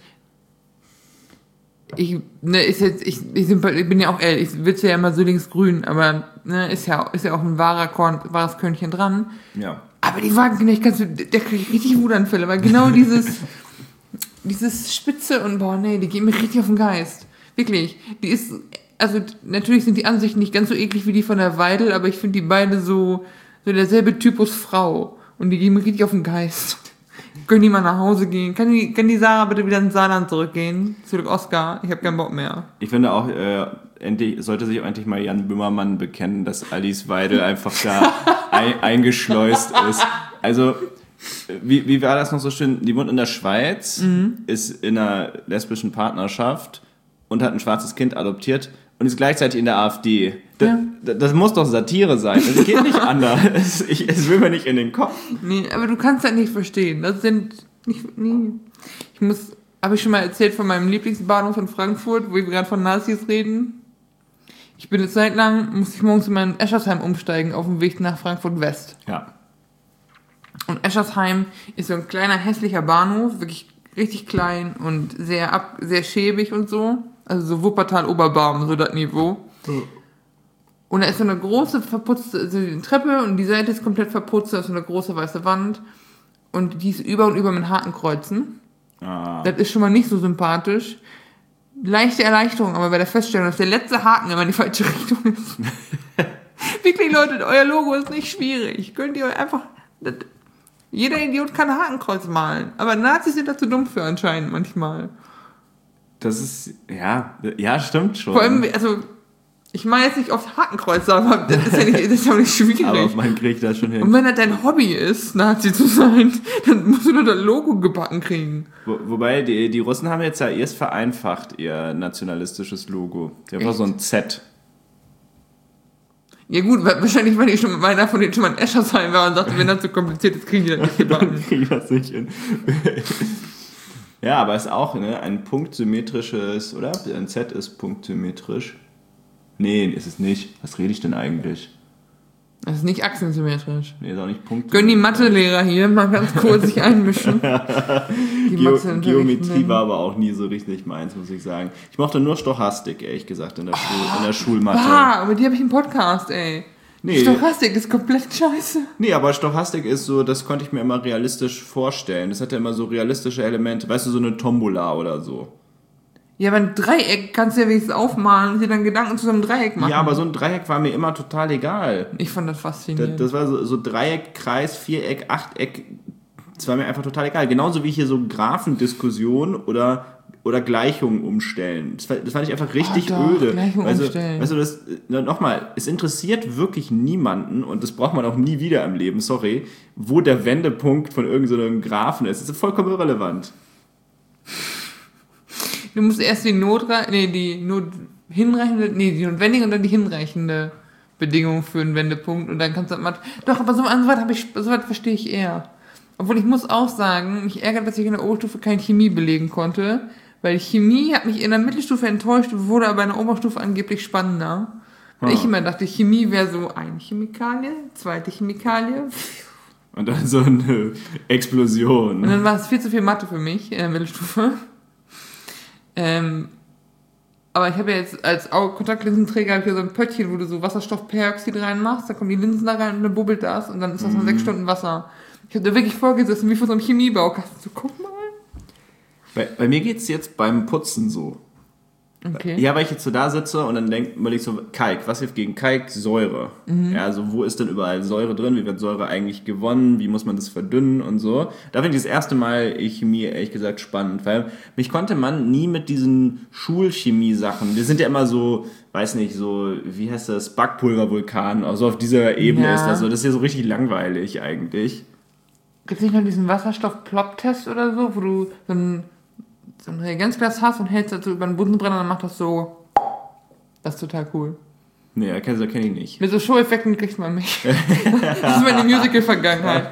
ich, ne, ist jetzt, ich, ich, sympath- ich bin ja auch ehrlich, ich will ja immer so linksgrün, aber, ne, ist ja, ist ja auch ein wahrer Korn, wahres Körnchen dran. Ja. Aber die Wagenknecht kannst du, der kriegt richtig Wutanfälle, weil genau dieses, dieses Spitze und, boah, nee, die gehen mir richtig auf den Geist. Wirklich. Die ist, also, natürlich sind die Ansichten nicht ganz so eklig wie die von der Weidel, aber ich finde die beide so, so derselbe Typus Frau. Und die gehen mir richtig auf den Geist. Können die mal nach Hause gehen? Kann die, kann die Sarah bitte wieder ins Saarland zurückgehen? Zurück Oscar? Ich habe keinen Bock mehr. Ich finde auch, äh, endlich, sollte sich auch endlich mal Jan Böhmermann bekennen, dass Alice Weidel einfach da ein, eingeschleust ist. Also, wie, wie war das noch so schön? Die wohnt in der Schweiz, mhm. ist in einer lesbischen Partnerschaft und hat ein schwarzes Kind adoptiert und ist gleichzeitig in der AfD. Das, Ja. das, das muss doch Satire sein. Es geht nicht anders. Es, ich, es will mir nicht in den Kopf. Nee, aber du kannst das nicht verstehen. Das sind nicht, nee. Ich muss, habe ich schon mal erzählt von meinem Lieblingsbahnhof in Frankfurt, wo wir gerade von Nazis reden? Ich bin eine Zeit lang, musste ich morgens in meinen Eschersheim umsteigen, auf dem Weg nach Frankfurt West. Ja. Und Eschersheim ist so ein kleiner, hässlicher Bahnhof, wirklich richtig klein und sehr ab, sehr schäbig und so. Also so Wuppertal-Oberbaum, so das Niveau. Mhm. Und da ist so eine große verputzte, also die Treppe und die Seite ist komplett verputzt, da ist so eine große weiße Wand und die ist über und über mit Hakenkreuzen. Ah. Das ist schon mal nicht so sympathisch. Leichte Erleichterung, aber bei der Feststellung, dass der letzte Haken immer in die falsche Richtung ist. Wirklich, Leute, euer Logo ist nicht schwierig. Könnt ihr euch einfach... Das, jeder Idiot kann ein Hakenkreuz malen. Aber Nazis sind da zu dumm für anscheinend manchmal. Das ist... Ja, ja, stimmt schon. Vor allem, also... Ich meine jetzt nicht aufs Hakenkreuz, aber das ist ja nicht, das ist ja nicht schwierig. Aber man kriegt das schon hin. Und wenn das dein Hobby ist, Nazi zu sein, dann musst du nur das Logo gebacken kriegen. Wo, wobei, die, die Russen haben jetzt ja erst vereinfacht, ihr nationalistisches Logo. Die haben einfach so ein Z. Ja gut, wahrscheinlich, weil ich schon mit meiner von denen schon mal ein Escher sein war und sagte, wenn das zu kompliziert ist, kriegen die das nicht gebacken. Dann kriegen wir das nicht hin. Ja, aber es ist auch ne, ein punktsymmetrisches, oder? Ein Z ist punktsymmetrisch. Nee, ist es nicht. Was rede ich denn eigentlich? Das ist nicht achsensymmetrisch. Nee, ist auch nicht punktsymmetrisch. Können die Mathelehrer hier mal ganz kurz sich einmischen? Die Geo- Geometrie war aber auch nie so richtig meins, muss ich sagen. Ich mochte nur Stochastik, ehrlich gesagt, in der, Schul- in der Schulmathe. Ah, aber die habe ich im Podcast, ey. Nee. Stochastik ist komplett scheiße. Nee, aber Stochastik ist so, das konnte ich mir immer realistisch vorstellen. Das hatte immer so realistische Elemente. Weißt du, so eine Tombola oder so. Ja, aber ein Dreieck kannst du ja wenigstens aufmalen und dir dann Gedanken zu so einem Dreieck machen. Ja, aber so ein Dreieck war mir immer total egal. Ich fand das faszinierend. Das, das war so, so Dreieck, Kreis, Viereck, Achteck. Das war mir einfach total egal. Genauso wie hier so Graphendiskussion oder, oder Gleichungen umstellen. Das, das fand ich einfach richtig oh, doch, öde. Gleichungen also, umstellen. weißt du, das, nochmal, es interessiert wirklich niemanden, und das braucht man auch nie wieder im Leben, sorry, wo der Wendepunkt von irgendeinem so Graphen ist. Das ist vollkommen irrelevant. Du musst erst die Notre- nee, die Not hinreichende, nee, die notwendige und dann die hinreichende Bedingung für einen Wendepunkt und dann kannst du das mal, doch, aber so weit habe ich, so weit verstehe ich eher. Obwohl ich muss auch sagen, mich ärgert, dass ich in der Oberstufe keine Chemie belegen konnte, weil Chemie hat mich in der Mittelstufe enttäuscht, wurde aber in der Oberstufe angeblich spannender. Weil Ah. ich immer dachte, Chemie wäre so eine Chemikalie, zweite Chemikalie. Und dann so eine Explosion. Und dann war es viel zu viel Mathe für mich in der Mittelstufe. Ähm, aber ich habe ja jetzt als Au- Kontaktlinsenträger hab ich ja so ein Pöttchen, wo du so Wasserstoffperoxid reinmachst, dann kommen die Linsen da rein und dann bubbelt das und dann ist das Mhm. nur sechs Stunden Wasser. Ich habe da wirklich vorgesessen, wie vor so einem Chemiebaukasten. So, guck mal. Bei, bei mir geht's jetzt beim Putzen so. Okay. Ja, weil ich jetzt so da sitze und dann denk, überleg so, Kalk, was hilft gegen Kalk? Säure. Mhm. Ja, also wo ist denn überall Säure drin? Wie wird Säure eigentlich gewonnen? Wie muss man das verdünnen und so? Da finde ich das erste Mal Chemie ehrlich gesagt spannend, weil mich konnte man nie mit diesen Schulchemie-Sachen, wir sind ja immer so, weiß nicht, so, wie heißt das, Backpulvervulkan, also auf dieser Ebene Ja. ist das so, das ist ja so richtig langweilig eigentlich. Gibt es nicht noch diesen Wasserstoff-Plop-Test oder so, wo du so ein, so ein Reagenzglas hast und hältst das so über einen Bunsenbrenner und dann macht das so. Das ist total cool. Nee, das kenne kenn ich nicht. Mit so Show-Effekten kriegt man mich. Das ist meine Musical-Vergangenheit.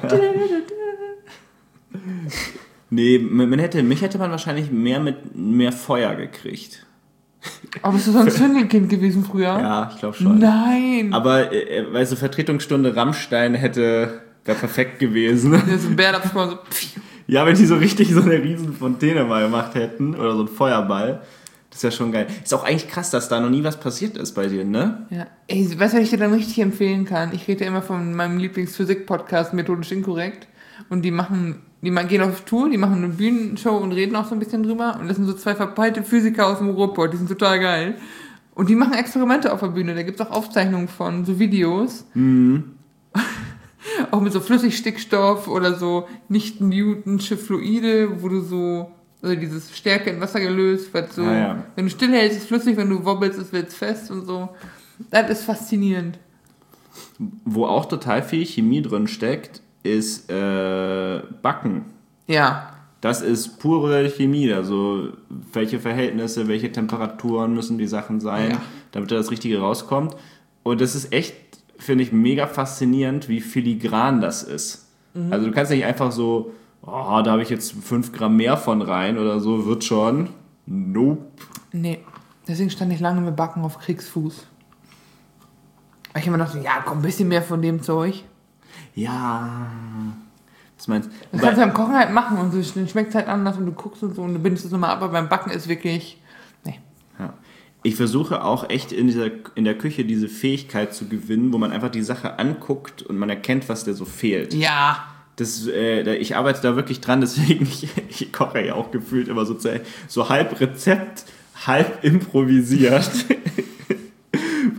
Nee, man hätte, mich hätte man wahrscheinlich mehr mit mehr Feuer gekriegt. Aber bist du so ein Zündelkind gewesen früher? Ja, ich glaube schon. Nein! Aber, äh, weißt du, Vertretungsstunde Rammstein hätte, wäre perfekt gewesen. Der ist ein Bär abgesprochen, so. pfiuh. Ja, wenn die so richtig so eine riesen Fontäne mal gemacht hätten, oder so ein Feuerball, das wäre schon geil. Ist auch eigentlich krass, dass da noch nie was passiert ist bei dir, ne? Ja, ey, weißt du, was ich dir dann richtig empfehlen kann? Ich rede ja immer von meinem Lieblingsphysik-Podcast Methodisch Inkorrekt und die machen, die ma- gehen auf Tour, die machen eine Bühnenshow und reden auch so ein bisschen drüber und das sind so zwei verpeilte Physiker aus dem Ruhrpott, die sind total geil. Und die machen Experimente auf der Bühne, da gibt's auch Aufzeichnungen von, so Videos. Mhm. Auch mit so Flüssigstickstoff oder so nicht-Newtonsche Fluide, wo du so, also dieses Stärke in Wasser gelöst, wird so, Ah, ja. wenn du stillhältst, ist es flüssig, wenn du wobbelst, ist es fest und so. Das ist faszinierend. Wo auch total viel Chemie drin steckt, ist äh, Backen. Ja. Das ist pure Chemie, also welche Verhältnisse, welche Temperaturen müssen die Sachen sein, Ja. damit da das Richtige rauskommt. Und das ist echt, finde ich, mega faszinierend, wie filigran das ist. Mhm. Also du kannst nicht einfach so, oh, da habe ich jetzt fünf Gramm mehr von rein oder so, wird schon. Nope. Nee. Deswegen stand ich lange mit Backen auf Kriegsfuß. Weil ich immer dachte, ja, komm, ein bisschen mehr von dem Zeug. Ja. Was meinst du? Das kannst du beim Kochen halt machen und so, dann schmeckt es halt anders und du guckst und so und du bindest es nochmal ab, aber beim Backen ist wirklich, nee. Ja. Ich versuche auch echt in, dieser, in der Küche diese Fähigkeit zu gewinnen, wo man einfach die Sache anguckt und man erkennt, was dir so fehlt. Ja. Das, äh, ich arbeite da wirklich dran, deswegen, ich, ich koche ja auch gefühlt immer so, so halb Rezept, halb improvisiert.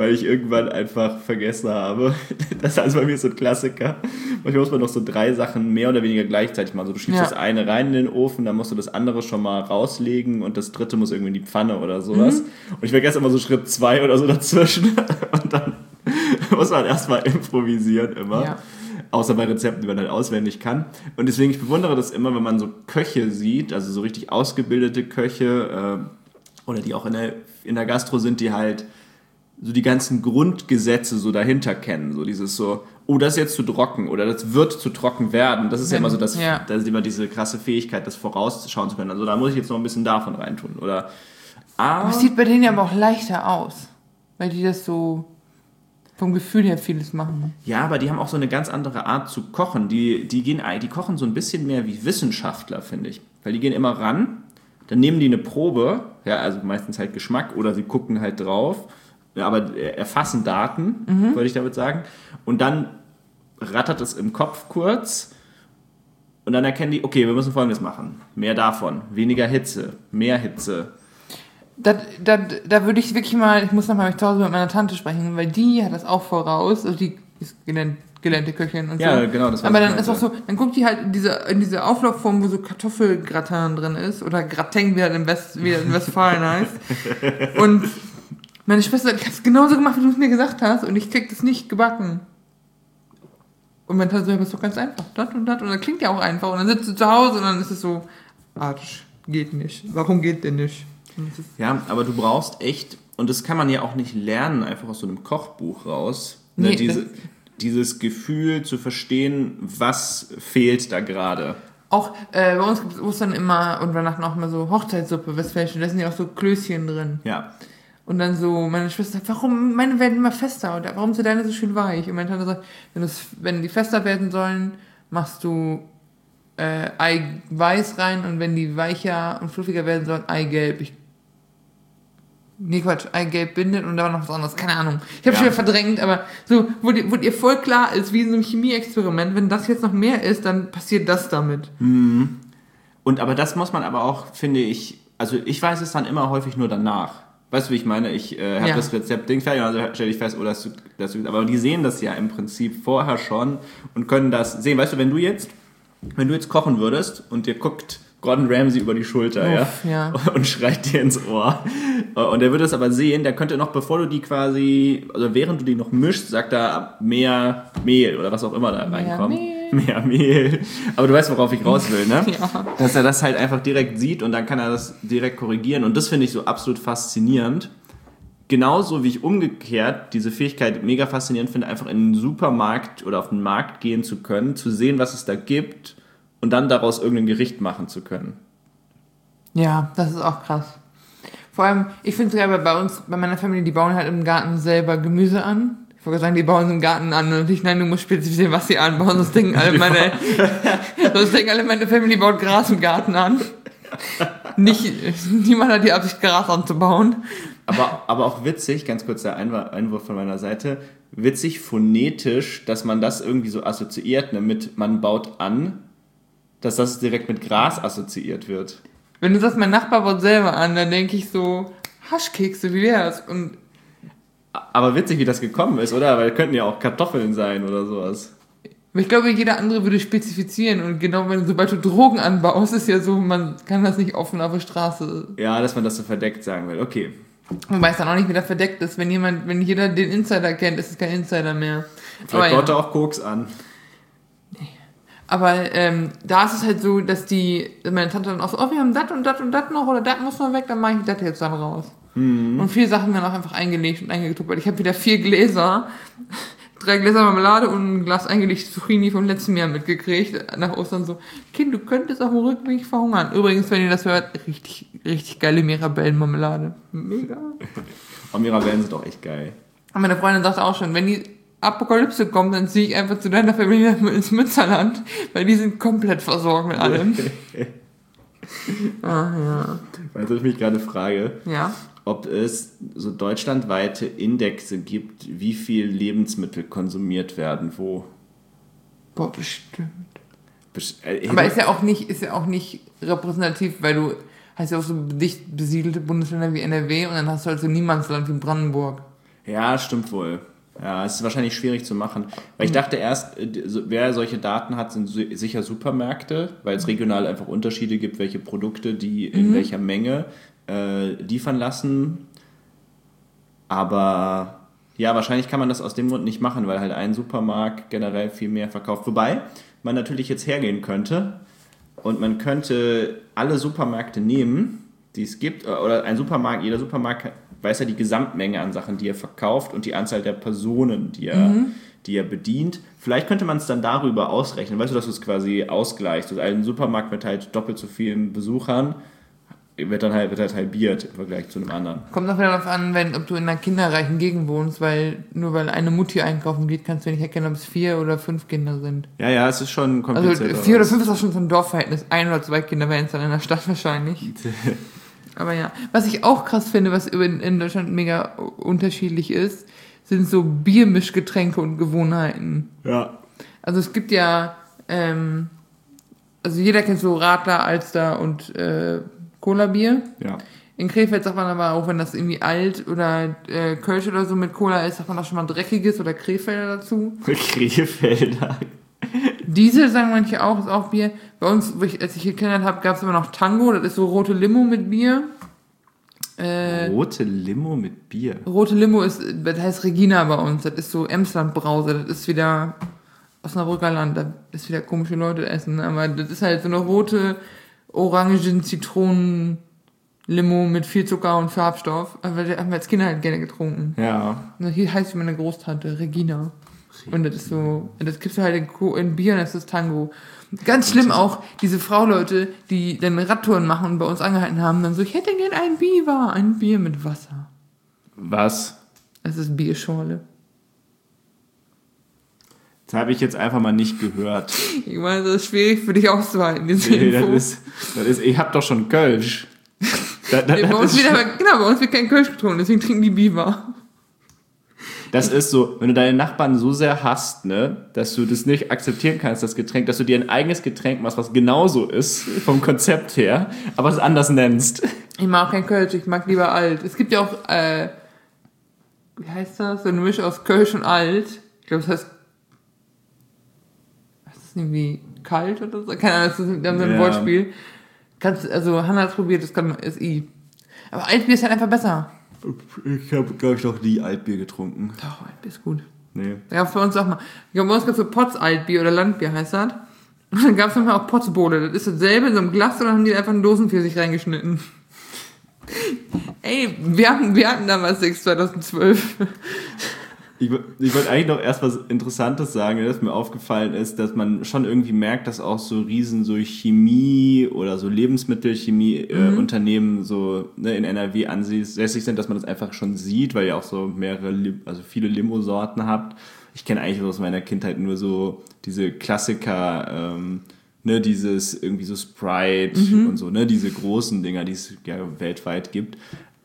weil ich irgendwann einfach vergessen habe. Das ist also bei mir so ein Klassiker. Manchmal muss man noch so drei Sachen mehr oder weniger gleichzeitig machen. Also du schiebst ja. das eine rein in den Ofen, dann musst du das andere schon mal rauslegen und das dritte muss irgendwie in die Pfanne oder sowas. Mhm. Und ich vergesse immer so Schritt zwei oder so dazwischen und dann muss man erstmal improvisieren immer. Ja. Außer bei Rezepten, die man halt auswendig kann. Und deswegen, ich bewundere das immer, wenn man so Köche sieht, also so richtig ausgebildete Köche, äh, oder die auch in der, in der Gastro sind, die halt so die ganzen Grundgesetze so dahinter kennen. So dieses so, oh, das ist jetzt zu trocken oder das wird zu trocken werden. Das ist ja immer so, das, ja. das ist immer diese krasse Fähigkeit, das vorausschauen zu können. Also da muss ich jetzt noch ein bisschen davon reintun. Oder, ah, das sieht bei denen ja aber auch leichter aus, weil die das so vom Gefühl her vieles machen. Ja, aber die haben auch so eine ganz andere Art zu kochen. Die, die, gehen, die kochen so ein bisschen mehr wie Wissenschaftler, finde ich. Weil die gehen immer ran, dann nehmen die eine Probe, ja, also meistens halt Geschmack, oder sie gucken halt drauf, ja, aber erfassen Daten, mhm. würde ich damit sagen. Und dann rattert es im Kopf kurz und dann erkennen die, okay, wir müssen Folgendes machen. Mehr davon, weniger Hitze, mehr Hitze. Da, da, da würde ich wirklich mal, ich muss nochmal mit zu Hause mit meiner Tante sprechen, weil die hat das auch voraus, also die ist gelernt, gelernte Köchin und so. Ja, genau. Das aber dann ist auch so, dann guckt die halt in diese, in diese Auflaufform, wo so Kartoffelgratin drin ist, oder Gratin, wie halt in, West, wie in Westfalen heißt. Und meine Schwester hat es genauso gemacht, wie du es mir gesagt hast, und ich krieg das nicht gebacken. Und meine Tante so, ja, das ist doch ganz einfach, das und das, und das klingt ja auch einfach, und dann sitzt du zu Hause und dann ist es so, Arsch, geht nicht. Warum geht denn nicht? Ja, aber du brauchst echt, und das kann man ja auch nicht lernen, einfach aus so einem Kochbuch raus, ne, nee, diese, dieses Gefühl zu verstehen, was fehlt da gerade. Auch äh, bei uns gibt es Ostern immer und Weihnachten auch immer so Hochzeitssuppe, Westfälische, da sind ja auch so Klößchen drin. Ja. Und dann so, meine Schwester sagt, warum, meine werden immer fester, und warum sind deine so schön weich? Und meine Tante sagt, wenn, wenn die fester werden sollen, machst du äh, Eiweiß rein, und wenn die weicher und fluffiger werden sollen, Eigelb. Ich Nee, Quatsch, Eigelb bindet und da war noch was anderes, keine Ahnung. Ich habe ja. schon wieder verdrängt, aber so, wo, die, wo ihr voll klar ist, wie in so einem Chemieexperiment, wenn das jetzt noch mehr ist, dann passiert das damit. Mhm. Und aber das muss man aber auch, finde ich, also ich weiß es dann immer häufig nur danach. Weißt du, wie ich meine? Ich äh, habe ja. das Rezept-Ding fertig, also stelle ich fest, oh, das, das, aber die sehen das ja im Prinzip vorher schon und können das sehen. Weißt du, wenn du jetzt, wenn du jetzt kochen würdest und dir guckt Gordon Ramsay über die Schulter, Uff, ja, ja, und schreit dir ins Ohr. Und der würde es aber sehen, der könnte noch, bevor du die quasi, also während du die noch mischst, sagt er mehr Mehl oder was auch immer da reinkommt. Mehr Mehl. Mehr Mehl. Aber du weißt, worauf ich raus will, ne? Ja. Dass er das halt einfach direkt sieht und dann kann er das direkt korrigieren. Und das finde ich so absolut faszinierend. Genauso wie ich umgekehrt diese Fähigkeit mega faszinierend finde, einfach in den Supermarkt oder auf den Markt gehen zu können, zu sehen, was es da gibt, und dann daraus irgendein Gericht machen zu können. Ja, das ist auch krass. Vor allem, ich finde es gerade bei uns, bei meiner Familie, die bauen halt im Garten selber Gemüse an. Ich wollte sagen, die bauen im Garten an. Und ich, nein, du musst spezifizieren, was sie anbauen. Sonst denken alle meine, sonst denken alle meine Familie baut Gras im Garten an. Nicht, niemand hat die Absicht, Gras anzubauen. Aber, aber auch witzig, ganz kurz der Einwurf von meiner Seite, witzig phonetisch, dass man das irgendwie so assoziiert, ne, mit man baut an, dass das direkt mit Gras assoziiert wird. Wenn du sagst, mein Nachbar baut selber an, dann denke ich so, Haschkekse, wie wär's? Und aber witzig, wie das gekommen ist, oder? Weil könnten ja auch Kartoffeln sein oder sowas. Ich glaube, jeder andere würde spezifizieren, und genau, wenn sobald du Drogen anbaust, ist ja so, man kann das nicht offen auf der Straße. Ja, dass man das so verdeckt sagen will, okay. Wobei es dann auch nicht wieder verdeckt ist, wenn jemand, wenn jeder den Insider kennt, ist es kein Insider mehr. Vielleicht baut er auch Koks an. Aber ähm, da ist es halt so, dass die, meine Tante dann auch so, oh, wir haben das und das und das noch, oder das muss noch weg, dann mache ich das jetzt dann raus. Mhm. Und viele Sachen werden auch einfach eingelegt und eingetuppert. Ich habe wieder vier Gläser, drei Gläser Marmelade und ein Glas eingelegte Zucchini vom letzten Jahr mitgekriegt. Nach Ostern so, Kind, du könntest auf dem Rückweg verhungern. Übrigens, wenn ihr das hört, richtig, richtig geile Mirabellen-Marmelade. Mega. Und Mirabellen sind auch echt geil. Und meine Freundin sagt auch schon, wenn die Apokalypse kommt, dann ziehe ich einfach zu deiner Familie ins Münsterland, weil die sind komplett versorgt mit allem. Ah, ja. Weißt du, ich mich gerade frage, ja? ob es so deutschlandweite Indexe gibt, wie viel Lebensmittel konsumiert werden, wo? Boah, bestimmt. Best- äh, Aber ist ja auch nicht, ist ja auch nicht repräsentativ, weil du hast ja auch so dicht besiedelte Bundesländer wie N R W und dann hast du halt so Niemandsland wie Brandenburg. Ja, stimmt wohl. Ja, es ist wahrscheinlich schwierig zu machen. Weil ich dachte erst, wer solche Daten hat, sind sicher Supermärkte, weil es regional einfach Unterschiede gibt, welche Produkte die in mhm. welcher Menge äh, liefern lassen. Aber ja, wahrscheinlich kann man das aus dem Grund nicht machen, weil halt ein Supermarkt generell viel mehr verkauft. Wobei man natürlich jetzt hergehen könnte und man könnte alle Supermärkte nehmen, die es gibt, oder ein Supermarkt, jeder Supermarkt weiß ja die Gesamtmenge an Sachen, die er verkauft und die Anzahl der Personen, die er, mhm. die er bedient. Vielleicht könnte man es dann darüber ausrechnen. Weißt du, dass du es quasi ausgleichst. Also ein Supermarkt mit halt doppelt so vielen Besuchern wird dann halt, wird halt halbiert im Vergleich zu einem anderen. Kommt auch wieder darauf an, wenn, ob du in einer kinderreichen Gegend wohnst, weil nur weil eine Mutti einkaufen geht, kannst du nicht erkennen, ob es vier oder fünf Kinder sind. Ja, ja, es ist schon kompliziert. Also vier oder fünf ist auch schon so ein Dorfverhältnis. Ein oder zwei Kinder wären es dann in der Stadt wahrscheinlich. Aber ja, was ich auch krass finde, was in, in Deutschland mega unterschiedlich ist, sind so Biermischgetränke und Gewohnheiten. Ja. Also es gibt ja, ähm, also jeder kennt so Radler, Alster und äh, Cola-Bier. Ja. In Krefeld sagt man aber auch, wenn das irgendwie alt oder äh, Kölsch oder so mit Cola ist, sagt man auch schon mal Dreckiges oder Krefelder dazu. Krefelder. Diesel sagen manche auch, ist auch Bier. Bei uns, wo ich, als ich hier kennengelernt habe, gab es immer noch Tango, das ist so rote Limo mit Bier. Äh, rote Limo mit Bier? Rote Limo ist, das heißt Regina bei uns, das ist so Emsland-Brause, das ist wieder Osnabrücker Land, das ist wieder komische Leute essen, aber das ist halt so eine rote Orangen-Zitronen-Limo mit viel Zucker und Farbstoff, aber das haben wir als Kinder halt gerne getrunken. Ja. Und hier heißt meine Großtante Regina. Und das ist so, das gibst du halt in, in Bier und das ist Tango. Ganz schlimm auch, diese Frauleute, die dann Radtouren machen und bei uns angehalten haben, dann so, ich hätte gern ein Biber, ein Bier mit Wasser. Was? Das ist Bierschorle. Das habe ich jetzt einfach mal nicht gehört. Ich meine, das ist schwierig für dich auszuhalten, diese nee, Info. Das ist, das ist, ich hab doch schon Kölsch. Da, da, nee, bei uns wieder, genau, bei uns wird kein Kölsch getrunken, deswegen trinken die Biber. Das ist so, wenn du deine Nachbarn so sehr hasst, ne, dass du das nicht akzeptieren kannst, das Getränk, dass du dir ein eigenes Getränk machst, was genauso ist, vom Konzept her, aber es anders nennst. Ich mag auch kein Kölsch, ich mag lieber alt. Es gibt ja auch, äh, wie heißt das? So eine Mischung aus Kölsch und alt. Ich glaube, das heißt, was ist das irgendwie kalt oder so? Keine Ahnung, das ist ein, ein ja. Wortspiel. Kannst, also, Hannah hat es probiert, das kann, ist I. Aber Altbier ist halt einfach besser. Ich habe, glaube ich, noch nie Altbier getrunken. Doch, Altbier ist gut. Nee. Ja, für uns auch mal. Ja, bei uns gab es so Potz-Altbier oder Landbier heißt das. Und dann gab es manchmal auch Potzbowle. Das ist dasselbe in so einem Glas und dann haben die einfach einen Dosenpfirsich reingeschnitten. Ey, wir hatten, wir hatten damals Sex zwanzig zwölf. Ich, ich wollte eigentlich noch erst was Interessantes sagen, dass mir aufgefallen ist, dass man schon irgendwie merkt, dass auch so riesen so Chemie oder so Lebensmittelchemie-Unternehmen mhm. äh, so ne, in N R W ansässig sind, dass man das einfach schon sieht, weil ihr auch so mehrere, also viele Limo-Sorten habt. Ich kenne eigentlich aus meiner Kindheit nur so diese Klassiker, ähm, ne, dieses irgendwie so Sprite mhm. und so, ne, diese großen Dinger, die es ja weltweit gibt.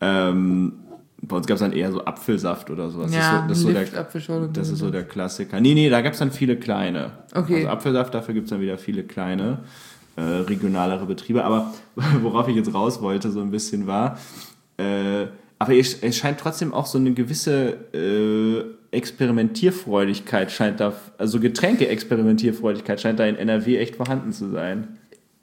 Ähm, Bei uns gab es dann eher so Apfelsaft oder sowas. Ja, das ist so, das Lift, ist so der, das ist so der Klassiker. Nee, nee, da gab es dann viele kleine. Okay. Also Apfelsaft, dafür gibt es dann wieder viele kleine, äh, regionalere Betriebe. Aber worauf ich jetzt raus wollte, so ein bisschen war, äh, aber es, es scheint trotzdem auch so eine gewisse äh, Experimentierfreudigkeit scheint da, also Getränke-Experimentierfreudigkeit scheint da in N R W echt vorhanden zu sein.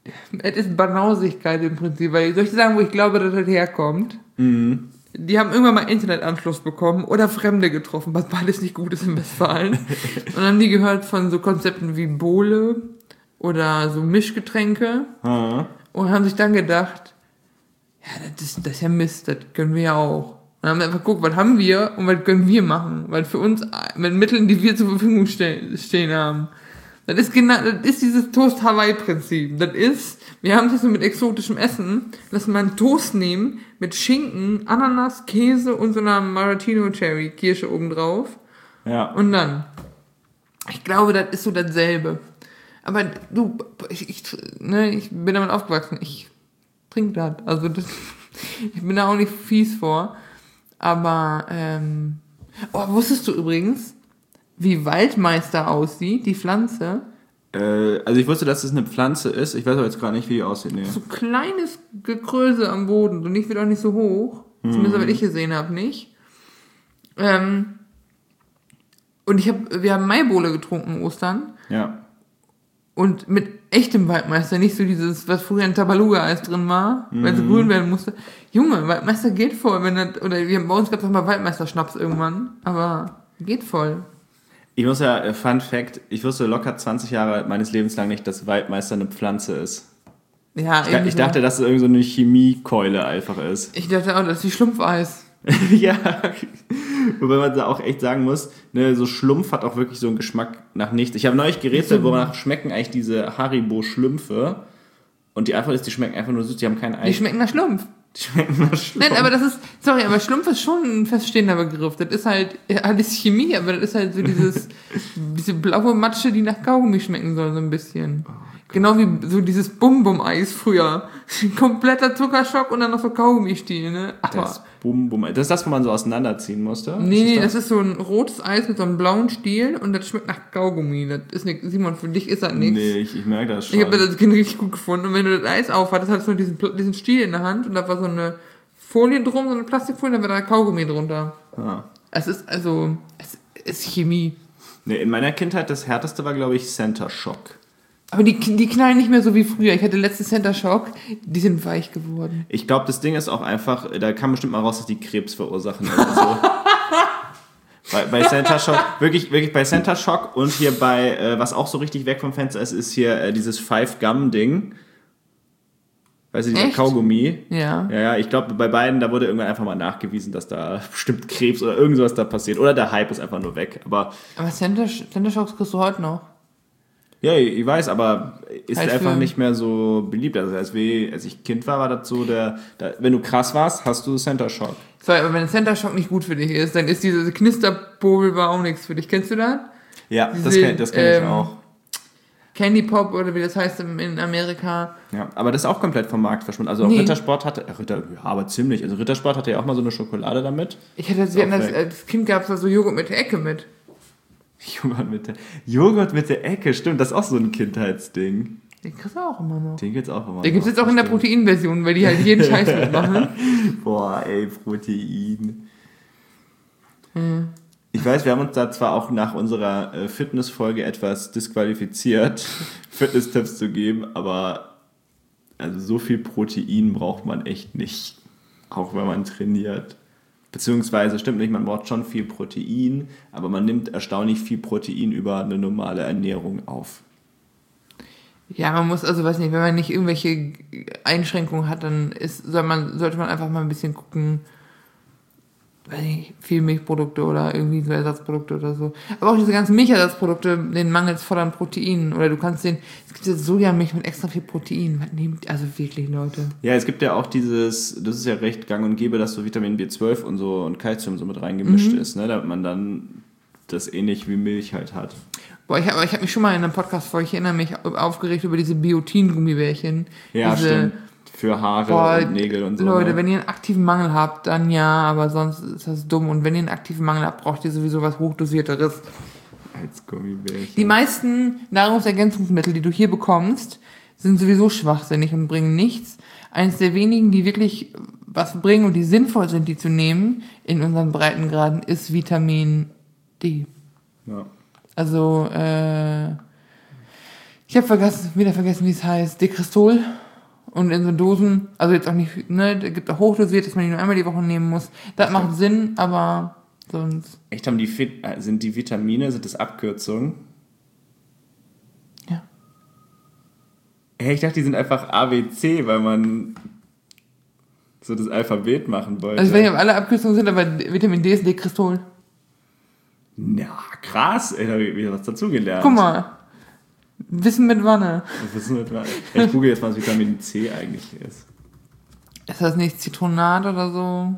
Es ist Banausigkeit im Prinzip, weil soll ich dir sagen, wo ich glaube, dass das herkommt? Mhm. Die haben irgendwann mal Internetanschluss bekommen oder Fremde getroffen, was beides nicht gut ist in Westfalen. Und dann haben die gehört von so Konzepten wie Bowle oder so Mischgetränke Aha. und haben sich dann gedacht, ja, das ist, das ist ja Mist, das können wir ja auch. Und dann haben wir einfach geguckt, was haben wir und was können wir machen, weil für uns mit Mitteln, die wir zur Verfügung stehen, stehen haben. Das ist genau, das ist dieses Toast-Hawaii-Prinzip. Das ist, wir haben das so mit exotischem Essen, lassen wir einen Toast nehmen mit Schinken, Ananas, Käse und so einer Maraschino-Cherry-Kirsche obendrauf. Ja. Und dann, ich glaube, das ist so dasselbe. Aber du, ich, ich, ne, ich bin damit aufgewachsen, ich trinke das. Also das, ich bin da auch nicht fies vor. Aber, ähm, oh, wusstest du übrigens, wie Waldmeister aussieht, die Pflanze? Äh, also ich wusste, dass es eine Pflanze ist. Ich weiß aber jetzt gar nicht, wie die aussieht. Nee. So kleines Gekröse am Boden. Und nicht, wird auch nicht so hoch. Mhm. Zumindest, was ich gesehen habe, nicht. Ähm, und ich hab, wir haben Maibohle getrunken Ostern. Ja. Und mit echtem Waldmeister, nicht so dieses, was früher in Tabaluga-Eis drin war, weil es Mhm. grün werden musste. Junge, Waldmeister geht voll, wenn das, oder wir, bei uns gab es auch mal Waldmeister-Schnaps irgendwann, aber geht voll. Ich muss ja, äh, Fun Fact, ich wusste locker zwanzig Jahre meines Lebens lang nicht, dass Waldmeister eine Pflanze ist. Ja, Ich, da, ich dachte, dass es irgendwie so eine Chemiekeule einfach ist. Ich dachte auch, das ist wie Schlumpfeis. Ja, wobei man da auch echt sagen muss, ne, so Schlumpf hat auch wirklich so einen Geschmack nach nichts. Ich habe neulich gerätselt, wonach schmecken eigentlich diese Haribo-Schlümpfe. Und die Antwort ist, die schmecken einfach nur süß, die haben kein Eis. Die schmecken nach Schlumpf. Die schmecken nach Schlumpf. Nein, aber das ist, sorry, aber Schlumpf ist schon ein feststehender Begriff. Das ist halt, alles Chemie, aber das ist halt so dieses, diese blaue Matsche, die nach Kaugummi schmecken soll, so ein bisschen. Genau wie so dieses Bum-Bum-Eis früher. Kompletter Zuckerschock und dann noch so Kaugummi-Stiel, ne? Aber Das Bum, Bum. Das ist das, wo man so auseinanderziehen musste? nee, nee, das? das ist so ein rotes Eis mit so einem blauen Stiel und das schmeckt nach Kaugummi. Das ist nix. Simon, für dich ist das nichts. Nee, ich, ich merke das schon. Ich habe das Kind richtig gut gefunden. Und wenn du das Eis aufhattest, hattest du diesen, diesen Stiel in der Hand und da war so eine Folie drum, so eine Plastikfolie, und da war da Kaugummi drunter. Ah. Es ist also, es ist Chemie. Nee, in meiner Kindheit, das härteste war, glaube ich, Center Shock. Aber die, die knallen nicht mehr so wie früher. Ich hatte letztes Center Shock, die sind weich geworden. Ich glaube, das Ding ist auch einfach, da kam bestimmt mal raus, dass die Krebs verursachen oder so. bei, bei Center Shock, wirklich, wirklich bei Center Shock und hier bei, äh, was auch so richtig weg vom Fenster ist, ist hier äh, dieses Five-Gum-Ding. Weißt du, dieser Echt? Kaugummi. Ja. Ja, ja, ich glaube, bei beiden, da wurde irgendwann einfach mal nachgewiesen, dass da bestimmt Krebs oder irgend sowas da passiert. Oder der Hype ist einfach nur weg. Aber Aber Center, Center Shocks kriegst du heute noch. ja, ich weiß, aber ist Halt einfach für- nicht mehr so beliebt. Also als, wir, als ich Kind war, war das so, der, der, wenn du krass warst, hast du Center Shock. Sorry, aber wenn Center Shock nicht gut für dich ist, dann ist diese Knisterpobel auch nichts für dich. Kennst du das? Ja, das Diese, kenne das kenn ich ähm, auch. Candy Pop oder wie das heißt in in Amerika. Ja, aber das ist auch komplett vom Markt verschwunden. Also auch Nee. Rittersport hatte, äh, Ritter, ja, aber ziemlich. Also Rittersport hatte ja auch mal so eine Schokolade damit. Ich hatte das, wir Auch hatten das, weg. als Kind gab es da so Joghurt mit der Ecke mit. Joghurt mit der, Joghurt mit der Ecke, stimmt, das ist auch so ein Kindheitsding. Den kriegst du auch immer noch. Den gibt's auch immer. Den gibt es noch, jetzt auch in der stimmt. Proteinversion, weil die halt jeden Scheiß mitmachen. Boah, ey, Protein. Hm. Ich weiß, wir haben uns da zwar auch nach unserer äh, Fitness-Folge etwas disqualifiziert, Fitness-Tipps zu geben, aber also so viel Protein braucht man echt nicht, auch wenn man trainiert. Beziehungsweise, stimmt nicht, man braucht schon viel Protein, aber man nimmt erstaunlich viel Protein über eine normale Ernährung auf. Ja, man muss, also weiß nicht, wenn man nicht irgendwelche Einschränkungen hat, dann ist, soll man, sollte man einfach mal ein bisschen gucken, weiß nicht, viel Milchprodukte oder irgendwie so Ersatzprodukte oder so. Aber auch diese ganzen Milchersatzprodukte, den mangels voll an Protein. Oder du kannst den, es gibt jetzt Sojamilch mit extra viel Protein. Was nehmt, also wirklich, Leute. Ja, es gibt ja auch dieses, das ist ja recht gang und gäbe, dass so Vitamin B zwölf und so und Calcium so mit reingemischt Mhm. ist, ne, damit man dann das ähnlich wie Milch halt hat. Boah, ich habe ich hab mich schon mal in einem Podcast-Folge, ich erinnere mich, aufgeregt über diese Biotin-Gummibärchen. Ja, diese, stimmt. Für Haare Boah, und Nägel und so. Leute, ne? wenn ihr einen aktiven Mangel habt, dann ja, aber sonst ist das dumm. Und wenn ihr einen aktiven Mangel habt, braucht ihr sowieso was Hochdosierteres. Als Gummibärchen. Die meisten Nahrungsergänzungsmittel, die du hier bekommst, sind sowieso schwachsinnig und bringen nichts. Eines der wenigen, die wirklich was bringen und die sinnvoll sind, die zu nehmen, in unseren Breitengraden, ist Vitamin D. Ja. Also, äh, ich habe vergessen, wieder vergessen, wie es heißt, Dekristol. Und in so Dosen, also jetzt auch nicht, ne, da gibt auch hochdosiert, dass man die nur einmal die Woche nehmen muss. Das macht Sinn, aber sonst, Echt, haben die Fit, äh, sind die Vitamine, sind das Abkürzungen? ja. Hey, ich dachte, die sind einfach A, B, C, weil man so das Alphabet machen wollte. Also ich weiß nicht, ob alle Abkürzungen sind, aber Vitamin D ist Dekristol. Na, krass, ey, da hab ich wieder was dazugelernt. Guck mal. Wissen mit Wanne. Das wissen wir mal. Ich google jetzt mal, was Vitamin C eigentlich ist. Ist das nicht Zitronat oder so?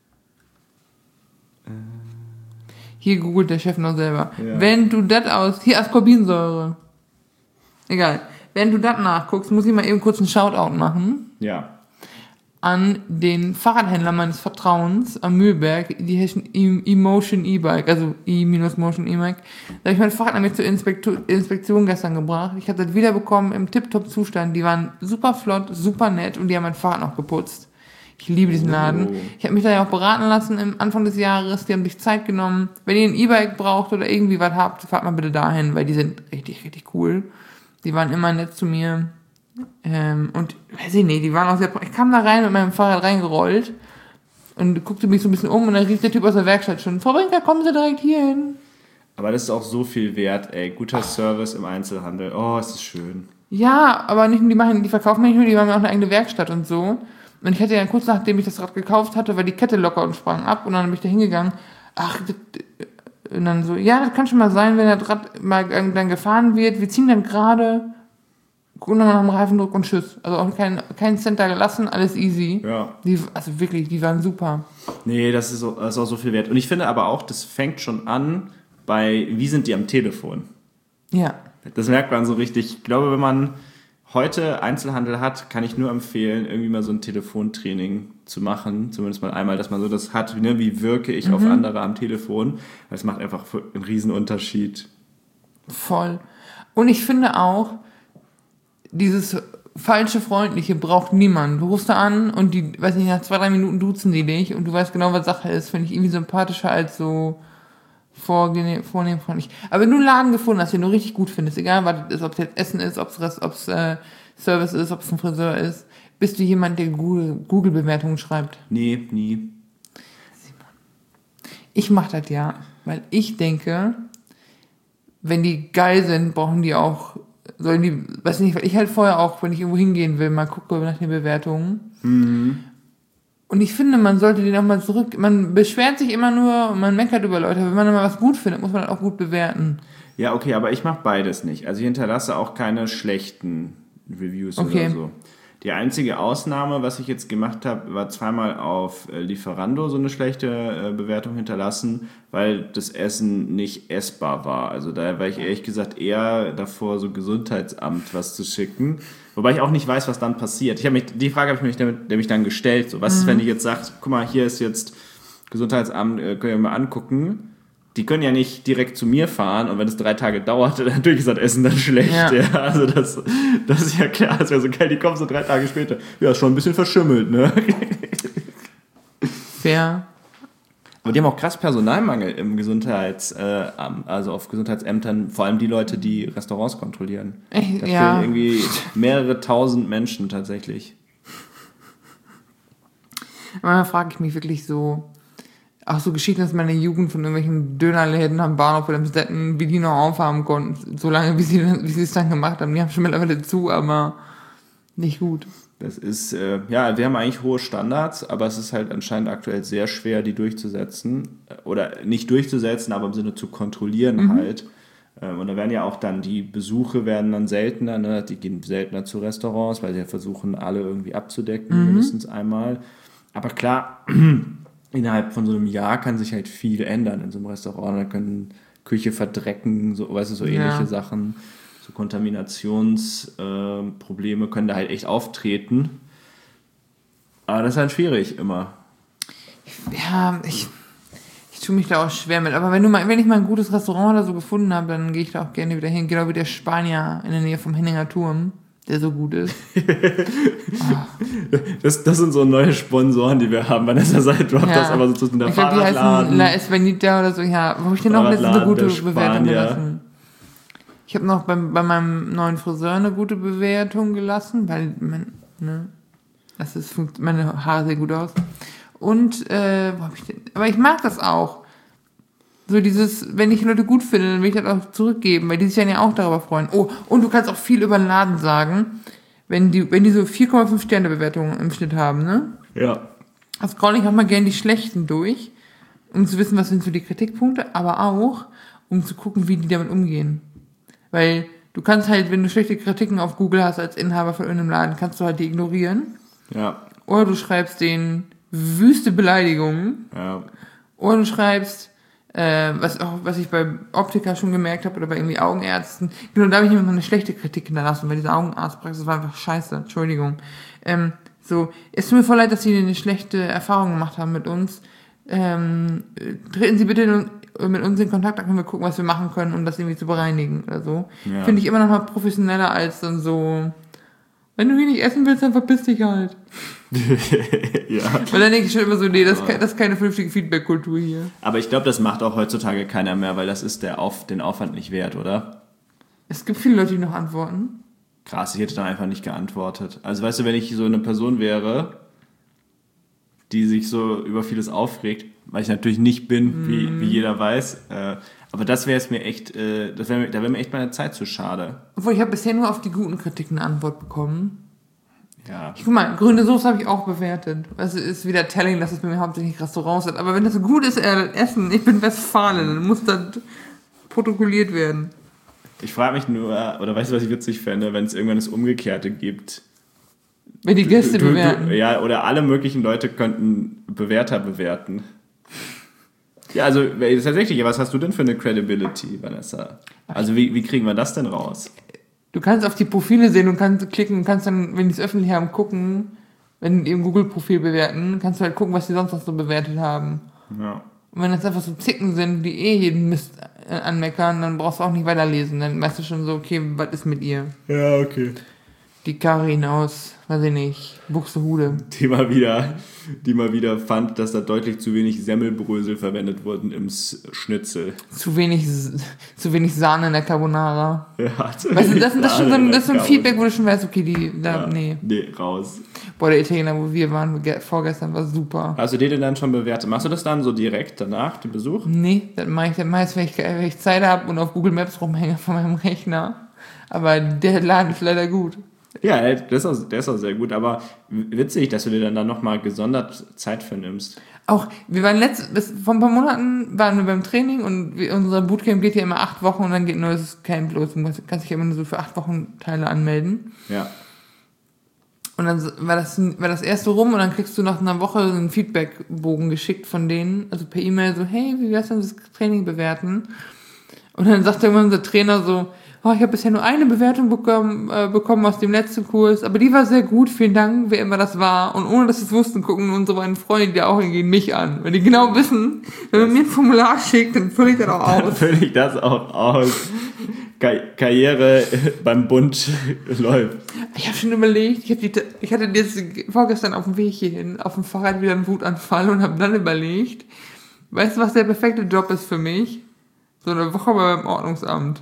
Hier googelt der Chef noch selber. Ja. Wenn du das aus... Hier Ascorbinsäure. Egal. Wenn du das nachguckst, muss ich mal eben kurz einen Shoutout machen Ja. an den Fahrradhändler meines Vertrauens am Mühlberg, die heißen E- Emotion E-Bike, also E-Motion E-Bike. Da habe ich mein Fahrrad nämlich zur Inspektu- Inspektion gestern gebracht. Ich habe das wiederbekommen im Tip-Top-Zustand. Die waren super flott, super nett und die haben mein Fahrrad noch geputzt. Ich liebe diesen Laden. Oh. Ich habe mich da ja auch beraten lassen im Anfang des Jahres. Die haben sich Zeit genommen. Wenn ihr ein E-Bike braucht oder irgendwie was habt, fahrt mal bitte dahin, weil die sind richtig, richtig cool. Die waren immer nett zu mir. Ähm, und, weiß ich nicht, die waren auch sehr... Ich kam da rein mit meinem Fahrrad reingerollt und guckte mich so ein bisschen um und dann rief der Typ aus der Werkstatt schon, Frau Brinker, kommen Sie direkt hier hin. Aber das ist auch so viel wert, ey. Guter Service im Einzelhandel. Oh, ist das schön. Ja, aber nicht nur die machen, die verkaufen nicht nur, die haben ja auch eine eigene Werkstatt und so. Und ich hatte ja kurz nachdem ich das Rad gekauft hatte, war die Kette locker und sprang ab und dann bin ich da hingegangen. Ach, und dann so, ja, das kann schon mal sein, wenn das Rad mal dann gefahren wird. Wir ziehen dann gerade, gucken dann nach dem Reifendruck und tschüss. Also auch kein, kein Cent da gelassen, alles easy. Ja. Die, also wirklich, die waren super. Nee, das ist, so, das ist auch so viel wert. Und ich finde aber auch, das fängt schon an bei, wie sind die am Telefon? Ja. Das merkt man so richtig. Ich glaube, wenn man heute Einzelhandel hat, kann ich nur empfehlen, irgendwie mal so ein Telefontraining zu machen. Zumindest mal einmal, dass man so das hat, ne, wie wirke ich mhm. auf andere am Telefon. Das macht einfach einen riesen Unterschied. Voll. Und ich finde auch, dieses falsche Freundliche braucht niemand. Du rufst da an und die, weiß nicht, nach zwei, drei Minuten duzen die dich und du weißt genau, was Sache ist. Finde ich irgendwie sympathischer als so vornehm, vornehm freundlich. Aber wenn du einen Laden gefunden hast, den du richtig gut findest, egal was es ist, ob es jetzt Essen ist, ob es ob's, äh, Service ist, ob es ein Friseur ist, bist du jemand, der Google, Google-Bewertungen schreibt? Nee, nie. Ich mach das ja, weil ich denke, wenn die geil sind, brauchen die auch, sollen die, weiß nicht, weil ich halt vorher auch, wenn ich irgendwo hingehen will, mal gucke nach den Bewertungen. Mhm. Und ich finde, man sollte den auch mal zurück, man beschwert sich immer nur und man meckert über Leute, wenn man mal was gut findet, muss man das auch gut bewerten. Ja, okay, aber ich mache beides nicht. Also ich hinterlasse auch keine schlechten Reviews okay. oder so. Die einzige Ausnahme, was ich jetzt gemacht habe, war zweimal auf äh, Lieferando so eine schlechte äh, Bewertung hinterlassen, weil das Essen nicht essbar war. Also da war ich ehrlich gesagt eher davor, so Gesundheitsamt was zu schicken. Wobei ich auch nicht weiß, was dann passiert. Ich hab mich, die Frage habe ich mich damit, nämlich dann gestellt. So, was mhm. ist, wenn ich jetzt sage, guck mal, hier ist jetzt Gesundheitsamt, äh, können wir mal angucken. Die können ja nicht direkt zu mir fahren und wenn es drei Tage dauert, natürlich ist das Essen dann schlecht. Ja. Ja, also das, das ist ja klar, das wäre so geil, die kommen so drei Tage später. Ja, ist schon ein bisschen verschimmelt, ne? Fair. Aber die haben auch krass Personalmangel im Gesundheitsamt, äh, also auf Gesundheitsämtern, vor allem die Leute, die Restaurants kontrollieren. Echt? Da Ja. fehlen irgendwie mehrere tausend Menschen tatsächlich. Manchmal frage ich mich wirklich so, auch so Geschichten aus meiner Jugend von irgendwelchen Dönerläden am Bahnhof oder im Städten, wie die noch aufhaben konnten, so lange, wie sie, wie sie es dann gemacht haben. Die haben schon mittlerweile zu, aber nicht gut. Das ist, äh, ja, wir haben eigentlich hohe Standards, aber es ist halt anscheinend aktuell sehr schwer, die durchzusetzen. Oder nicht durchzusetzen, aber im Sinne zu kontrollieren mhm. halt. Ähm, und da werden ja auch dann, die Besuche werden dann seltener, ne? Die gehen seltener zu Restaurants, weil sie ja versuchen, alle irgendwie abzudecken, mhm. mindestens einmal. Aber klar, innerhalb von so einem Jahr kann sich halt viel ändern in so einem Restaurant. Da können Küche verdrecken, so, weißt du, so ähnliche ja. Sachen. So Kontaminationsprobleme äh, können da halt echt auftreten. Aber das ist halt schwierig immer. Ja, ich, ich tue mich da auch schwer mit. Aber wenn du mal, wenn ich mal ein gutes Restaurant oder so gefunden habe, dann gehe ich da auch gerne wieder hin. Genau wie der Spanier in der Nähe vom Henninger Turm, der so gut ist. oh. das, das sind so neue Sponsoren, die wir haben. Vanessa Seid droppt ja. das aber sozusagen in der ich glaub, Fahrradladen. Die heißen La Espanita oder so. Ja, wo habe ich denn auch letztens eine gute Bewertung gelassen? Ich habe noch bei, bei meinem neuen Friseur eine gute Bewertung gelassen, weil mein, ne, das ist, meine Haare sehen gut aus. Und, äh, wo hab ich denn? Aber ich mag das auch. So dieses, wenn ich Leute gut finde, dann will ich das auch zurückgeben, weil die sich dann ja auch darüber freuen. Oh, und du kannst auch viel über den Laden sagen, wenn die, wenn die so vier Komma fünf Sterne Bewertungen im Schnitt haben, ne? Ja. Das scroll ich auch mal gerne die schlechten durch, um zu wissen, was sind so die Kritikpunkte, aber auch, um zu gucken, wie die damit umgehen. Weil du kannst halt, wenn du schlechte Kritiken auf Google hast als Inhaber von irgendeinem Laden, kannst du halt die ignorieren. Ja. Oder du schreibst denen wüste Beleidigungen. Ja. Oder du schreibst, äh, was auch, was ich bei Optiker schon gemerkt habe oder bei irgendwie Augenärzten. Genau, da habe ich nämlich noch eine schlechte Kritik hinterlassen, weil diese Augenarztpraxis war einfach scheiße. Entschuldigung. Ähm, so, es tut mir voll leid, dass Sie eine schlechte Erfahrung gemacht haben mit uns. Ähm, treten Sie bitte mit uns in Kontakt, dann können wir gucken, was wir machen können, um das irgendwie zu bereinigen oder so. Ja. Finde ich immer noch mal professioneller als dann so, wenn du hier nicht essen willst, dann verpiss dich halt. Ja. Weil dann denke ich schon immer so, nee, das, das ist keine vernünftige Feedback-Kultur hier. Aber ich glaube, das macht auch heutzutage keiner mehr, weil das ist der Auf, den Aufwand nicht wert, oder? Es gibt viele Leute, die noch antworten. Krass, ich hätte dann einfach nicht geantwortet. Also weißt du, wenn ich so eine Person wäre, die sich so über vieles aufregt, weil ich natürlich nicht bin, wie, mm. wie jeder weiß, äh, aber das wäre es mir echt, äh, das wär, da wäre mir echt meine Zeit zu schade. Obwohl, ich habe bisher nur auf die guten Kritiken eine Antwort bekommen. Ja. Ich guck mal, grüne Soße habe ich auch bewertet. Es ist wieder telling, dass es bei mir hauptsächlich Restaurants sind. Aber wenn das so gut ist, äh, Essen, ich bin Westfalen, dann muss das protokolliert werden. Ich frage mich nur, oder weißt du, was ich witzig fände, wenn es irgendwann das Umgekehrte gibt? Wenn die Gäste du, du, bewerten. Du, ja, oder alle möglichen Leute könnten Bewerter bewerten. Ja, also tatsächlich, was hast du denn für eine Credibility, Vanessa? Also wie, wie kriegen wir das denn raus? Du kannst auf die Profile sehen und kannst klicken und kannst dann, wenn die es öffentlich haben, gucken, wenn die im Google-Profil bewerten, kannst du halt gucken, was die sonst noch so bewertet haben. Ja. Und wenn das einfach so Zicken sind, die eh jeden Mist anmeckern, dann brauchst du auch nicht weiterlesen. Dann weißt du schon so, okay, was ist mit ihr? Ja, okay. Die Karin aus, weiß ich nicht, Buxtehude. Die mal wieder, die mal wieder fand, dass da deutlich zu wenig Semmelbrösel verwendet wurden im Schnitzel. Zu wenig, zu wenig Sahne in der Carbonara. Ja, zu weißt du, wenig das, das, schon so ein, das ist so ein Carbonara. Feedback, wo du schon weißt, okay, die, da, Ja, nee. Nee, raus. Boah, der Italiener, wo wir waren, vorgestern, war super. Hast du den denn dann schon bewertet? Machst du das dann so direkt danach, den Besuch? Nee, das mache ich dann meist, wenn ich, wenn ich Zeit habe und auf Google Maps rumhänge von meinem Rechner. Aber der Laden ist leider gut. Ja, der ist, auch, der ist auch sehr gut, aber witzig, dass du dir dann, dann nochmal gesondert Zeit für nimmst. Auch, wir waren letzt, bis vor ein paar Monaten waren wir beim Training und wir, unser Bootcamp geht ja immer acht Wochen und dann geht ein neues Camp los. Du kannst dich ja immer nur so für acht Wochen Teile anmelden. Ja. Und dann war das, war das erste rum und dann kriegst du nach einer Woche einen Feedbackbogen geschickt von denen, also per E-Mail so, hey, wie wirst du das Training bewerten? Und dann sagt immer unser Trainer so, oh, ich habe bisher nur eine Bewertung bekommen, äh, bekommen aus dem letzten Kurs, aber die war sehr gut, vielen Dank, wer immer das war. Und ohne dass sie es wussten, gucken unsere beiden Freunde, die auch hingehen, mich an. Weil die genau wissen, wenn man mir ein Formular schickt, dann fülle ich das auch aus. Dann fülle ich das auch aus. Ka- Karriere beim Bund läuft. Ich habe schon überlegt, ich, hab die, ich hatte jetzt vorgestern auf dem Weg hierhin, auf dem Fahrrad wieder einen Wutanfall und habe dann überlegt, weißt du, was der perfekte Job ist für mich? So eine Woche beim Ordnungsamt.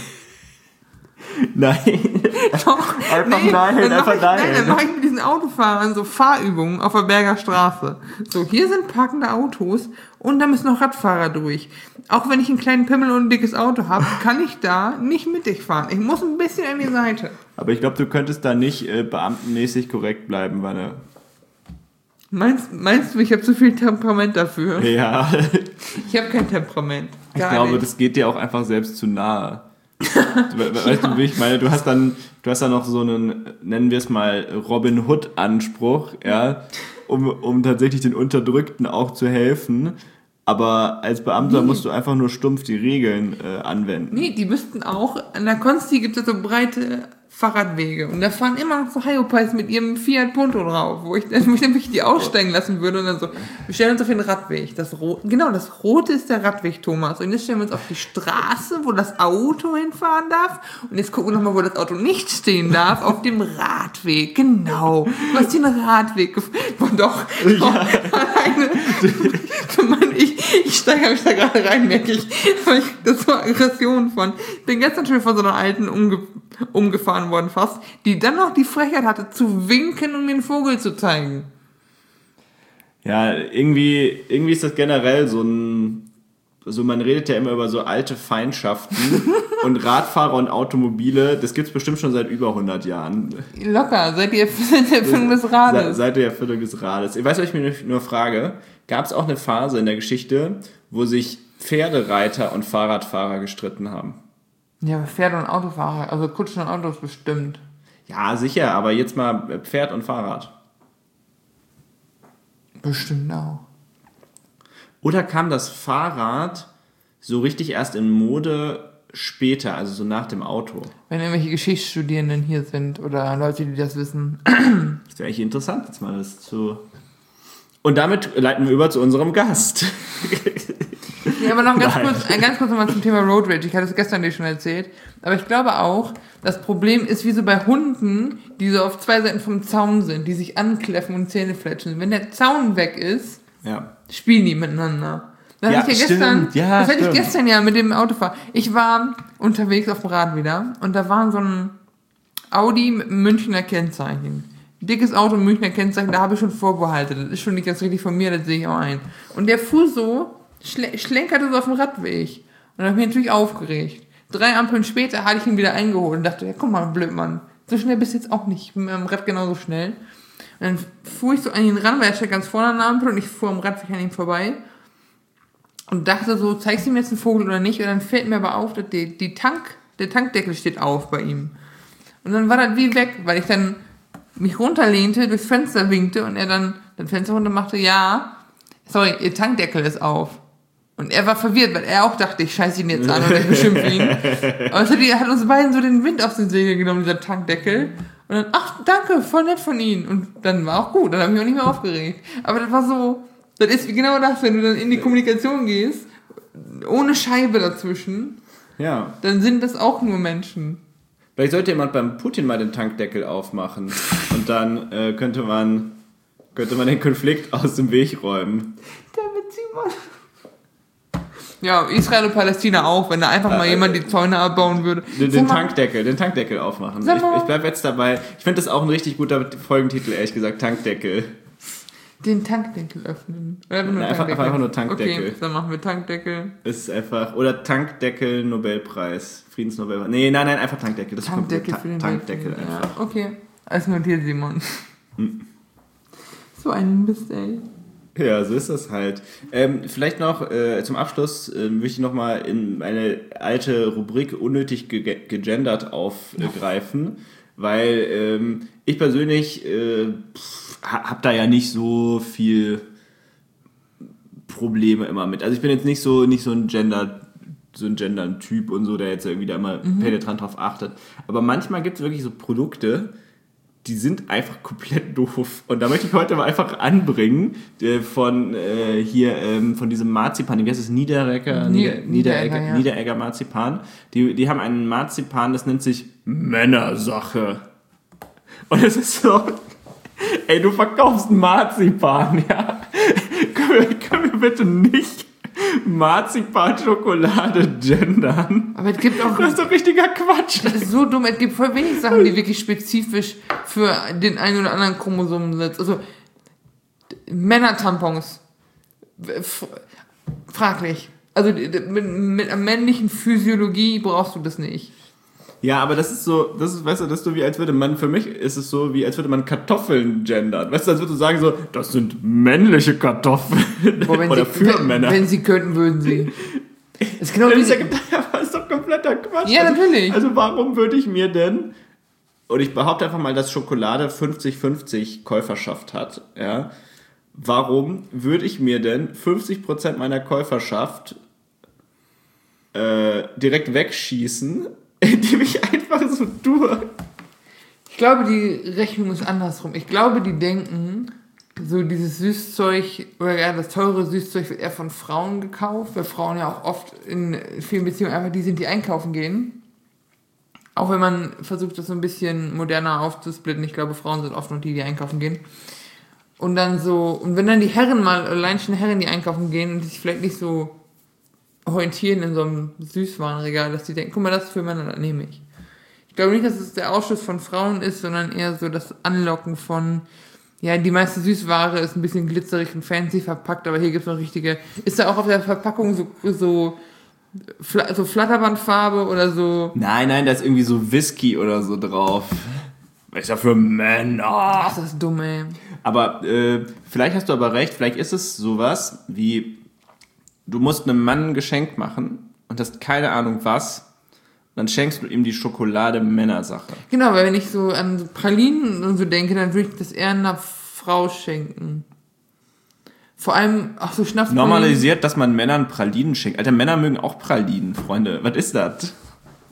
Nein. Doch. Einfach nee, nein, dann einfach ich, nein. Nein, dann mache ich mit diesen Autofahrern so Fahrübungen auf der Berger Straße. So, hier sind parkende Autos und da müssen noch Radfahrer durch. Auch wenn ich einen kleinen Pimmel und ein dickes Auto habe, kann ich da nicht mittig fahren. Ich muss ein bisschen an die Seite. Aber ich glaube, du könntest da nicht äh, beamtenmäßig korrekt bleiben, Wanne. Meinst, meinst du, ich habe zu viel Temperament dafür? Ja. Ich habe kein Temperament. Ich Gar glaube, nicht. das geht dir auch einfach selbst zu nahe. Du, we- weißt du, wie ich meine? Du hast dann, du hast dann noch so einen, nennen wir es mal, Robin Hood-Anspruch, ja, um, um tatsächlich den Unterdrückten auch zu helfen. Aber als Beamter Nee. musst du einfach nur stumpf die Regeln äh, anwenden. Nee, die müssten auch, an der Konsti gibt es so breite Fahrradwege und da fahren immer noch so Hyopies mit ihrem Fiat Punto drauf, wo ich, wo ich nämlich die aussteigen lassen würde und dann so, wir stellen uns auf den Radweg. Das Ro- genau, das Rote ist der Radweg, Thomas. Und jetzt stellen wir uns auf die Straße, wo das Auto hinfahren darf. Und jetzt gucken wir nochmal, wo das Auto nicht stehen darf, auf dem Radweg. Genau. Du hast den Radweg gefahren. Doch. doch alleine. Mann, ich, ich steigere mich da gerade rein, merke ich. Weil ich das war Aggression von. Ich bin gestern schon von so einer alten umge umgefahren worden fast, die dann noch die Frechheit hatte, zu winken und mir den Vogel zu zeigen. Ja, irgendwie, irgendwie ist das generell so ein, so man redet ja immer über so alte Feindschaften und Radfahrer und Automobile, das gibt's bestimmt schon seit über hundert Jahren. Locker, seit die Erfindung des Se- Rades. Seit der Erfindung des Rades. Ich weiß, was ich mir nur frage, gab es auch eine Phase in der Geschichte, wo sich Pferdereiter und Fahrradfahrer gestritten haben? Ja, aber Pferde und Autofahrer, also Kutschen und Autos bestimmt. Ja, sicher, aber jetzt mal Pferd und Fahrrad. Bestimmt auch. Oder kam das Fahrrad so richtig erst in Mode später, also so nach dem Auto? Wenn irgendwelche Geschichtsstudierenden hier sind oder Leute, die das wissen. Das wäre eigentlich interessant, jetzt mal das zu Und damit leiten wir über zu unserem Gast. Ja, aber noch ganz Nein. kurz, ganz kurz nochmal zum Thema Road Rage. Ich hatte es gestern dir schon erzählt. Aber ich glaube auch, das Problem ist wie so bei Hunden, die so auf zwei Seiten vom Zaun sind, die sich ankläffen und Zähne fletschen. Wenn der Zaun weg ist, ja. spielen die miteinander. Das ja, hatte ich ja gestern, ja, das hatte ich gestern ja mit dem Autofahren. Ich war unterwegs auf dem Rad wieder und da war so ein Audi mit einem Münchner Kennzeichen. Dickes Auto, Münchner Kennzeichen, da habe ich schon Vorbehalte. Das ist schon nicht ganz richtig von mir, das sehe ich auch ein. Und der fuhr so, schl- schlenkerte so auf dem Radweg. Und dann habe ich mich natürlich aufgeregt. Drei Ampeln später hatte ich ihn wieder eingeholt und dachte, ja, guck mal, blöd Mann. So schnell bist du jetzt auch nicht. Ich bin mit dem Rad genauso schnell. Und dann fuhr ich so an ihn ran, weil er stand ganz vorne an der Ampel und ich fuhr am Radweg an ihm vorbei. Und dachte so, zeigst du ihm jetzt einen Vogel oder nicht? Und dann fällt mir aber auf, dass die, die Tank, der Tankdeckel steht auf bei ihm. Und dann war das wie weg, weil ich dann mich runterlehnte, durchs Fenster winkte und er dann das Fenster runter machte, ja, sorry, ihr Tankdeckel ist auf. Und er war verwirrt, weil er auch dachte, ich scheiße ihn jetzt an oder ich beschimpfe ihn. Aber es hat, hat uns beiden so den Wind aus den Segeln genommen, dieser Tankdeckel. Und dann, ach, danke, voll nett von Ihnen. Und dann war auch gut, dann habe ich mich auch nicht mehr aufgeregt. Aber das war so, das ist genau das, wenn du dann in die Kommunikation gehst, ohne Scheibe dazwischen, ja. Dann sind das auch nur Menschen. Vielleicht sollte jemand beim Putin mal den Tankdeckel aufmachen und dann äh, könnte man könnte man den Konflikt aus dem Weg räumen. Damit sieht man. Ja, Israel und Palästina auch, wenn da einfach mal äh, jemand die Zäune abbauen würde. Den, den Tankdeckel, den Tankdeckel aufmachen. Ich, ich bleib jetzt dabei. Ich finde das auch ein richtig guter Folgentitel, ehrlich gesagt, Tankdeckel. Den Tankdeckel öffnen. Oder nur einfach, Tankdeckel? Einfach nur Tankdeckel. Okay, dann machen wir Tankdeckel. Ist einfach, oder Tankdeckel Nobelpreis. Friedensnobelpreis. Nee, nein, nein, einfach Tankdeckel. Das Tankdeckel ist für den Tankdeckel einfach. Ja, okay. Alles notiert, Simon. Hm. So ein Mist, ey. Ja, so ist das halt. Ähm, vielleicht noch äh, zum Abschluss äh, möchte ich nochmal in eine alte Rubrik unnötig ge- gegendert aufgreifen, ja. weil ähm, ich persönlich äh, habe da ja nicht so viel Probleme immer mit. Also ich bin jetzt nicht so nicht so ein Gender so ein Gender-Typ und so, der jetzt irgendwie da immer mhm. penetrant drauf achtet. Aber manchmal gibt es wirklich so Produkte, die sind einfach komplett doof. Und da möchte ich heute mal einfach anbringen äh, von äh, hier ähm, von diesem Marzipan, wie heißt es? Niederegger, Nieder, Niederegger, Niederegger, ja. Niederegger Marzipan. Die, die haben einen Marzipan, das nennt sich Männersache. Und es ist so, ey, du verkaufst Marzipan, ja? können, wir, können wir bitte nicht Marzipan-Schokolade gendern? Aber es gibt auch... Das ist doch richtiger Quatsch. Das ist so dumm. Es gibt voll wenig Sachen, die wirklich spezifisch für den einen oder anderen Chromosomen sind. Also Männertampons. Fraglich. Also mit, mit einer männlichen Physiologie brauchst du das nicht. Ja, aber das ist so, das ist, weißt du, das ist so wie als würde man, für mich ist es so, wie als würde man Kartoffeln gendern. Weißt du, als würde du sagen so, das sind männliche Kartoffeln. Boah, sie, oder für wenn, Männer. Wenn sie könnten, würden sie. Das ist, genau das, ist ja, das ist doch kompletter Quatsch. Ja, natürlich. Also, also warum würde ich mir denn, und ich behaupte einfach mal, dass Schokolade fünfzig fünfzig Käuferschaft hat, ja, warum würde ich mir denn fünfzig Prozent meiner Käuferschaft äh, direkt wegschießen, indem ich einfach so tue? Ich glaube, die Rechnung ist andersrum. Ich glaube, die denken, so dieses Süßzeug oder ja, das teure Süßzeug wird eher von Frauen gekauft, weil Frauen ja auch oft in vielen Beziehungen einfach die sind, die einkaufen gehen. Auch wenn man versucht, das so ein bisschen moderner aufzusplitten. Ich glaube, Frauen sind oft nur die, die einkaufen gehen. Und dann so, und wenn dann die Herren mal, allein schon Herren, die einkaufen gehen und sich vielleicht nicht so orientieren in so einem Süßwarenregal, dass die denken, guck mal, das ist für Männer, das nehme ich. Ich glaube nicht, dass es der Ausschluss von Frauen ist, sondern eher so das Anlocken von, ja, die meiste Süßware ist ein bisschen glitzerig und fancy verpackt, aber hier gibt es noch richtige, ist da auch auf der Verpackung so, so, so Flatterbandfarbe oder so? Nein, nein, da ist irgendwie so Whisky oder so drauf. Ist ja für Männer. Ach, das ist dumm, ey. Aber äh, vielleicht hast du aber recht, vielleicht ist es sowas wie, du musst einem Mann ein Geschenk machen und hast keine Ahnung was, dann schenkst du ihm die Schokolade Männersache. Genau, weil wenn ich so an so Pralinen und so denke, dann würde ich das eher einer Frau schenken. Vor allem auch so Schnapspralinen. Normalisiert, dass man Männern Pralinen schenkt. Alter, Männer mögen auch Pralinen, Freunde. Was ist das?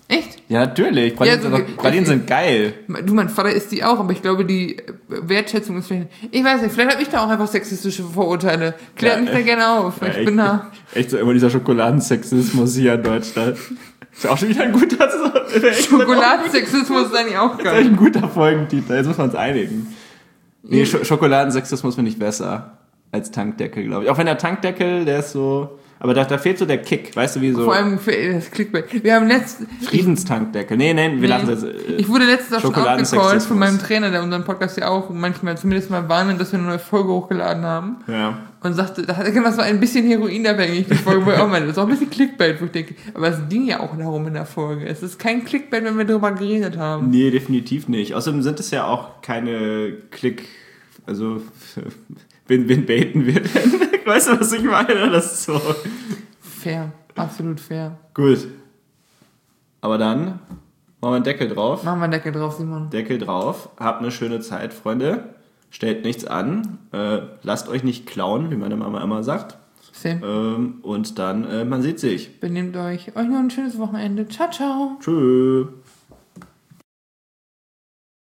Echt? Ja, natürlich. Pralinen, Ja, so sind, wie- doch, Pralinen sind geil. Du, mein Vater isst die auch, aber ich glaube, die Wertschätzung ist vielleicht... Ich weiß nicht, vielleicht habe ich da auch einfach sexistische Vorurteile. Klärt Ja, mich da echt. gerne auf. Ja, ich echt, bin da... echt so immer dieser Schokoladensexismus hier in Deutschland. Ist ja auch schon wieder ein guter... Schokoladensexismus ist eigentlich auch Das ist geil. ein guter Folgentitel. Jetzt muss man uns einigen. Nee, Sch- Schokoladensexismus finde ich besser als Tankdeckel, glaube ich. Auch wenn der Tankdeckel, der ist so... Aber da, da fehlt so der Kick, weißt du, wie so... Vor allem für das Clickbait. Wir haben letztens... Friedenstankdeckel. Nee, nee, wir Nee. lassen das... Äh, Ich wurde letztens auch schon Schokoladensexismus. aufgecallt von meinem Trainer, der unseren Podcast ja auch manchmal zumindest mal warnen, dass wir eine neue Folge hochgeladen haben. ja. Und sagte, da hat er das war ein bisschen heroinabhängig, die Folge, wo ich auch meine, das ist auch ein bisschen Clickbait, wo ich denke, aber es ging ja auch darum in der Folge. Es ist kein Clickbait, wenn wir darüber geredet haben. Nee, definitiv nicht. Außerdem sind es ja auch keine Klick... Also... Wen, wen baiten wir denn? Weißt du, was ich meine? Das ist so... Fair, absolut fair. Gut. Aber dann machen wir einen Deckel drauf. Machen wir einen Deckel drauf, Simon. Deckel drauf. Habt eine schöne Zeit, Freunde. Stellt nichts an. Äh, lasst euch nicht klauen, wie meine Mama immer sagt. Same. Ähm, und dann, äh, man sieht sich. Benehmt euch. Euch noch ein schönes Wochenende. Ciao, ciao. Tschüss.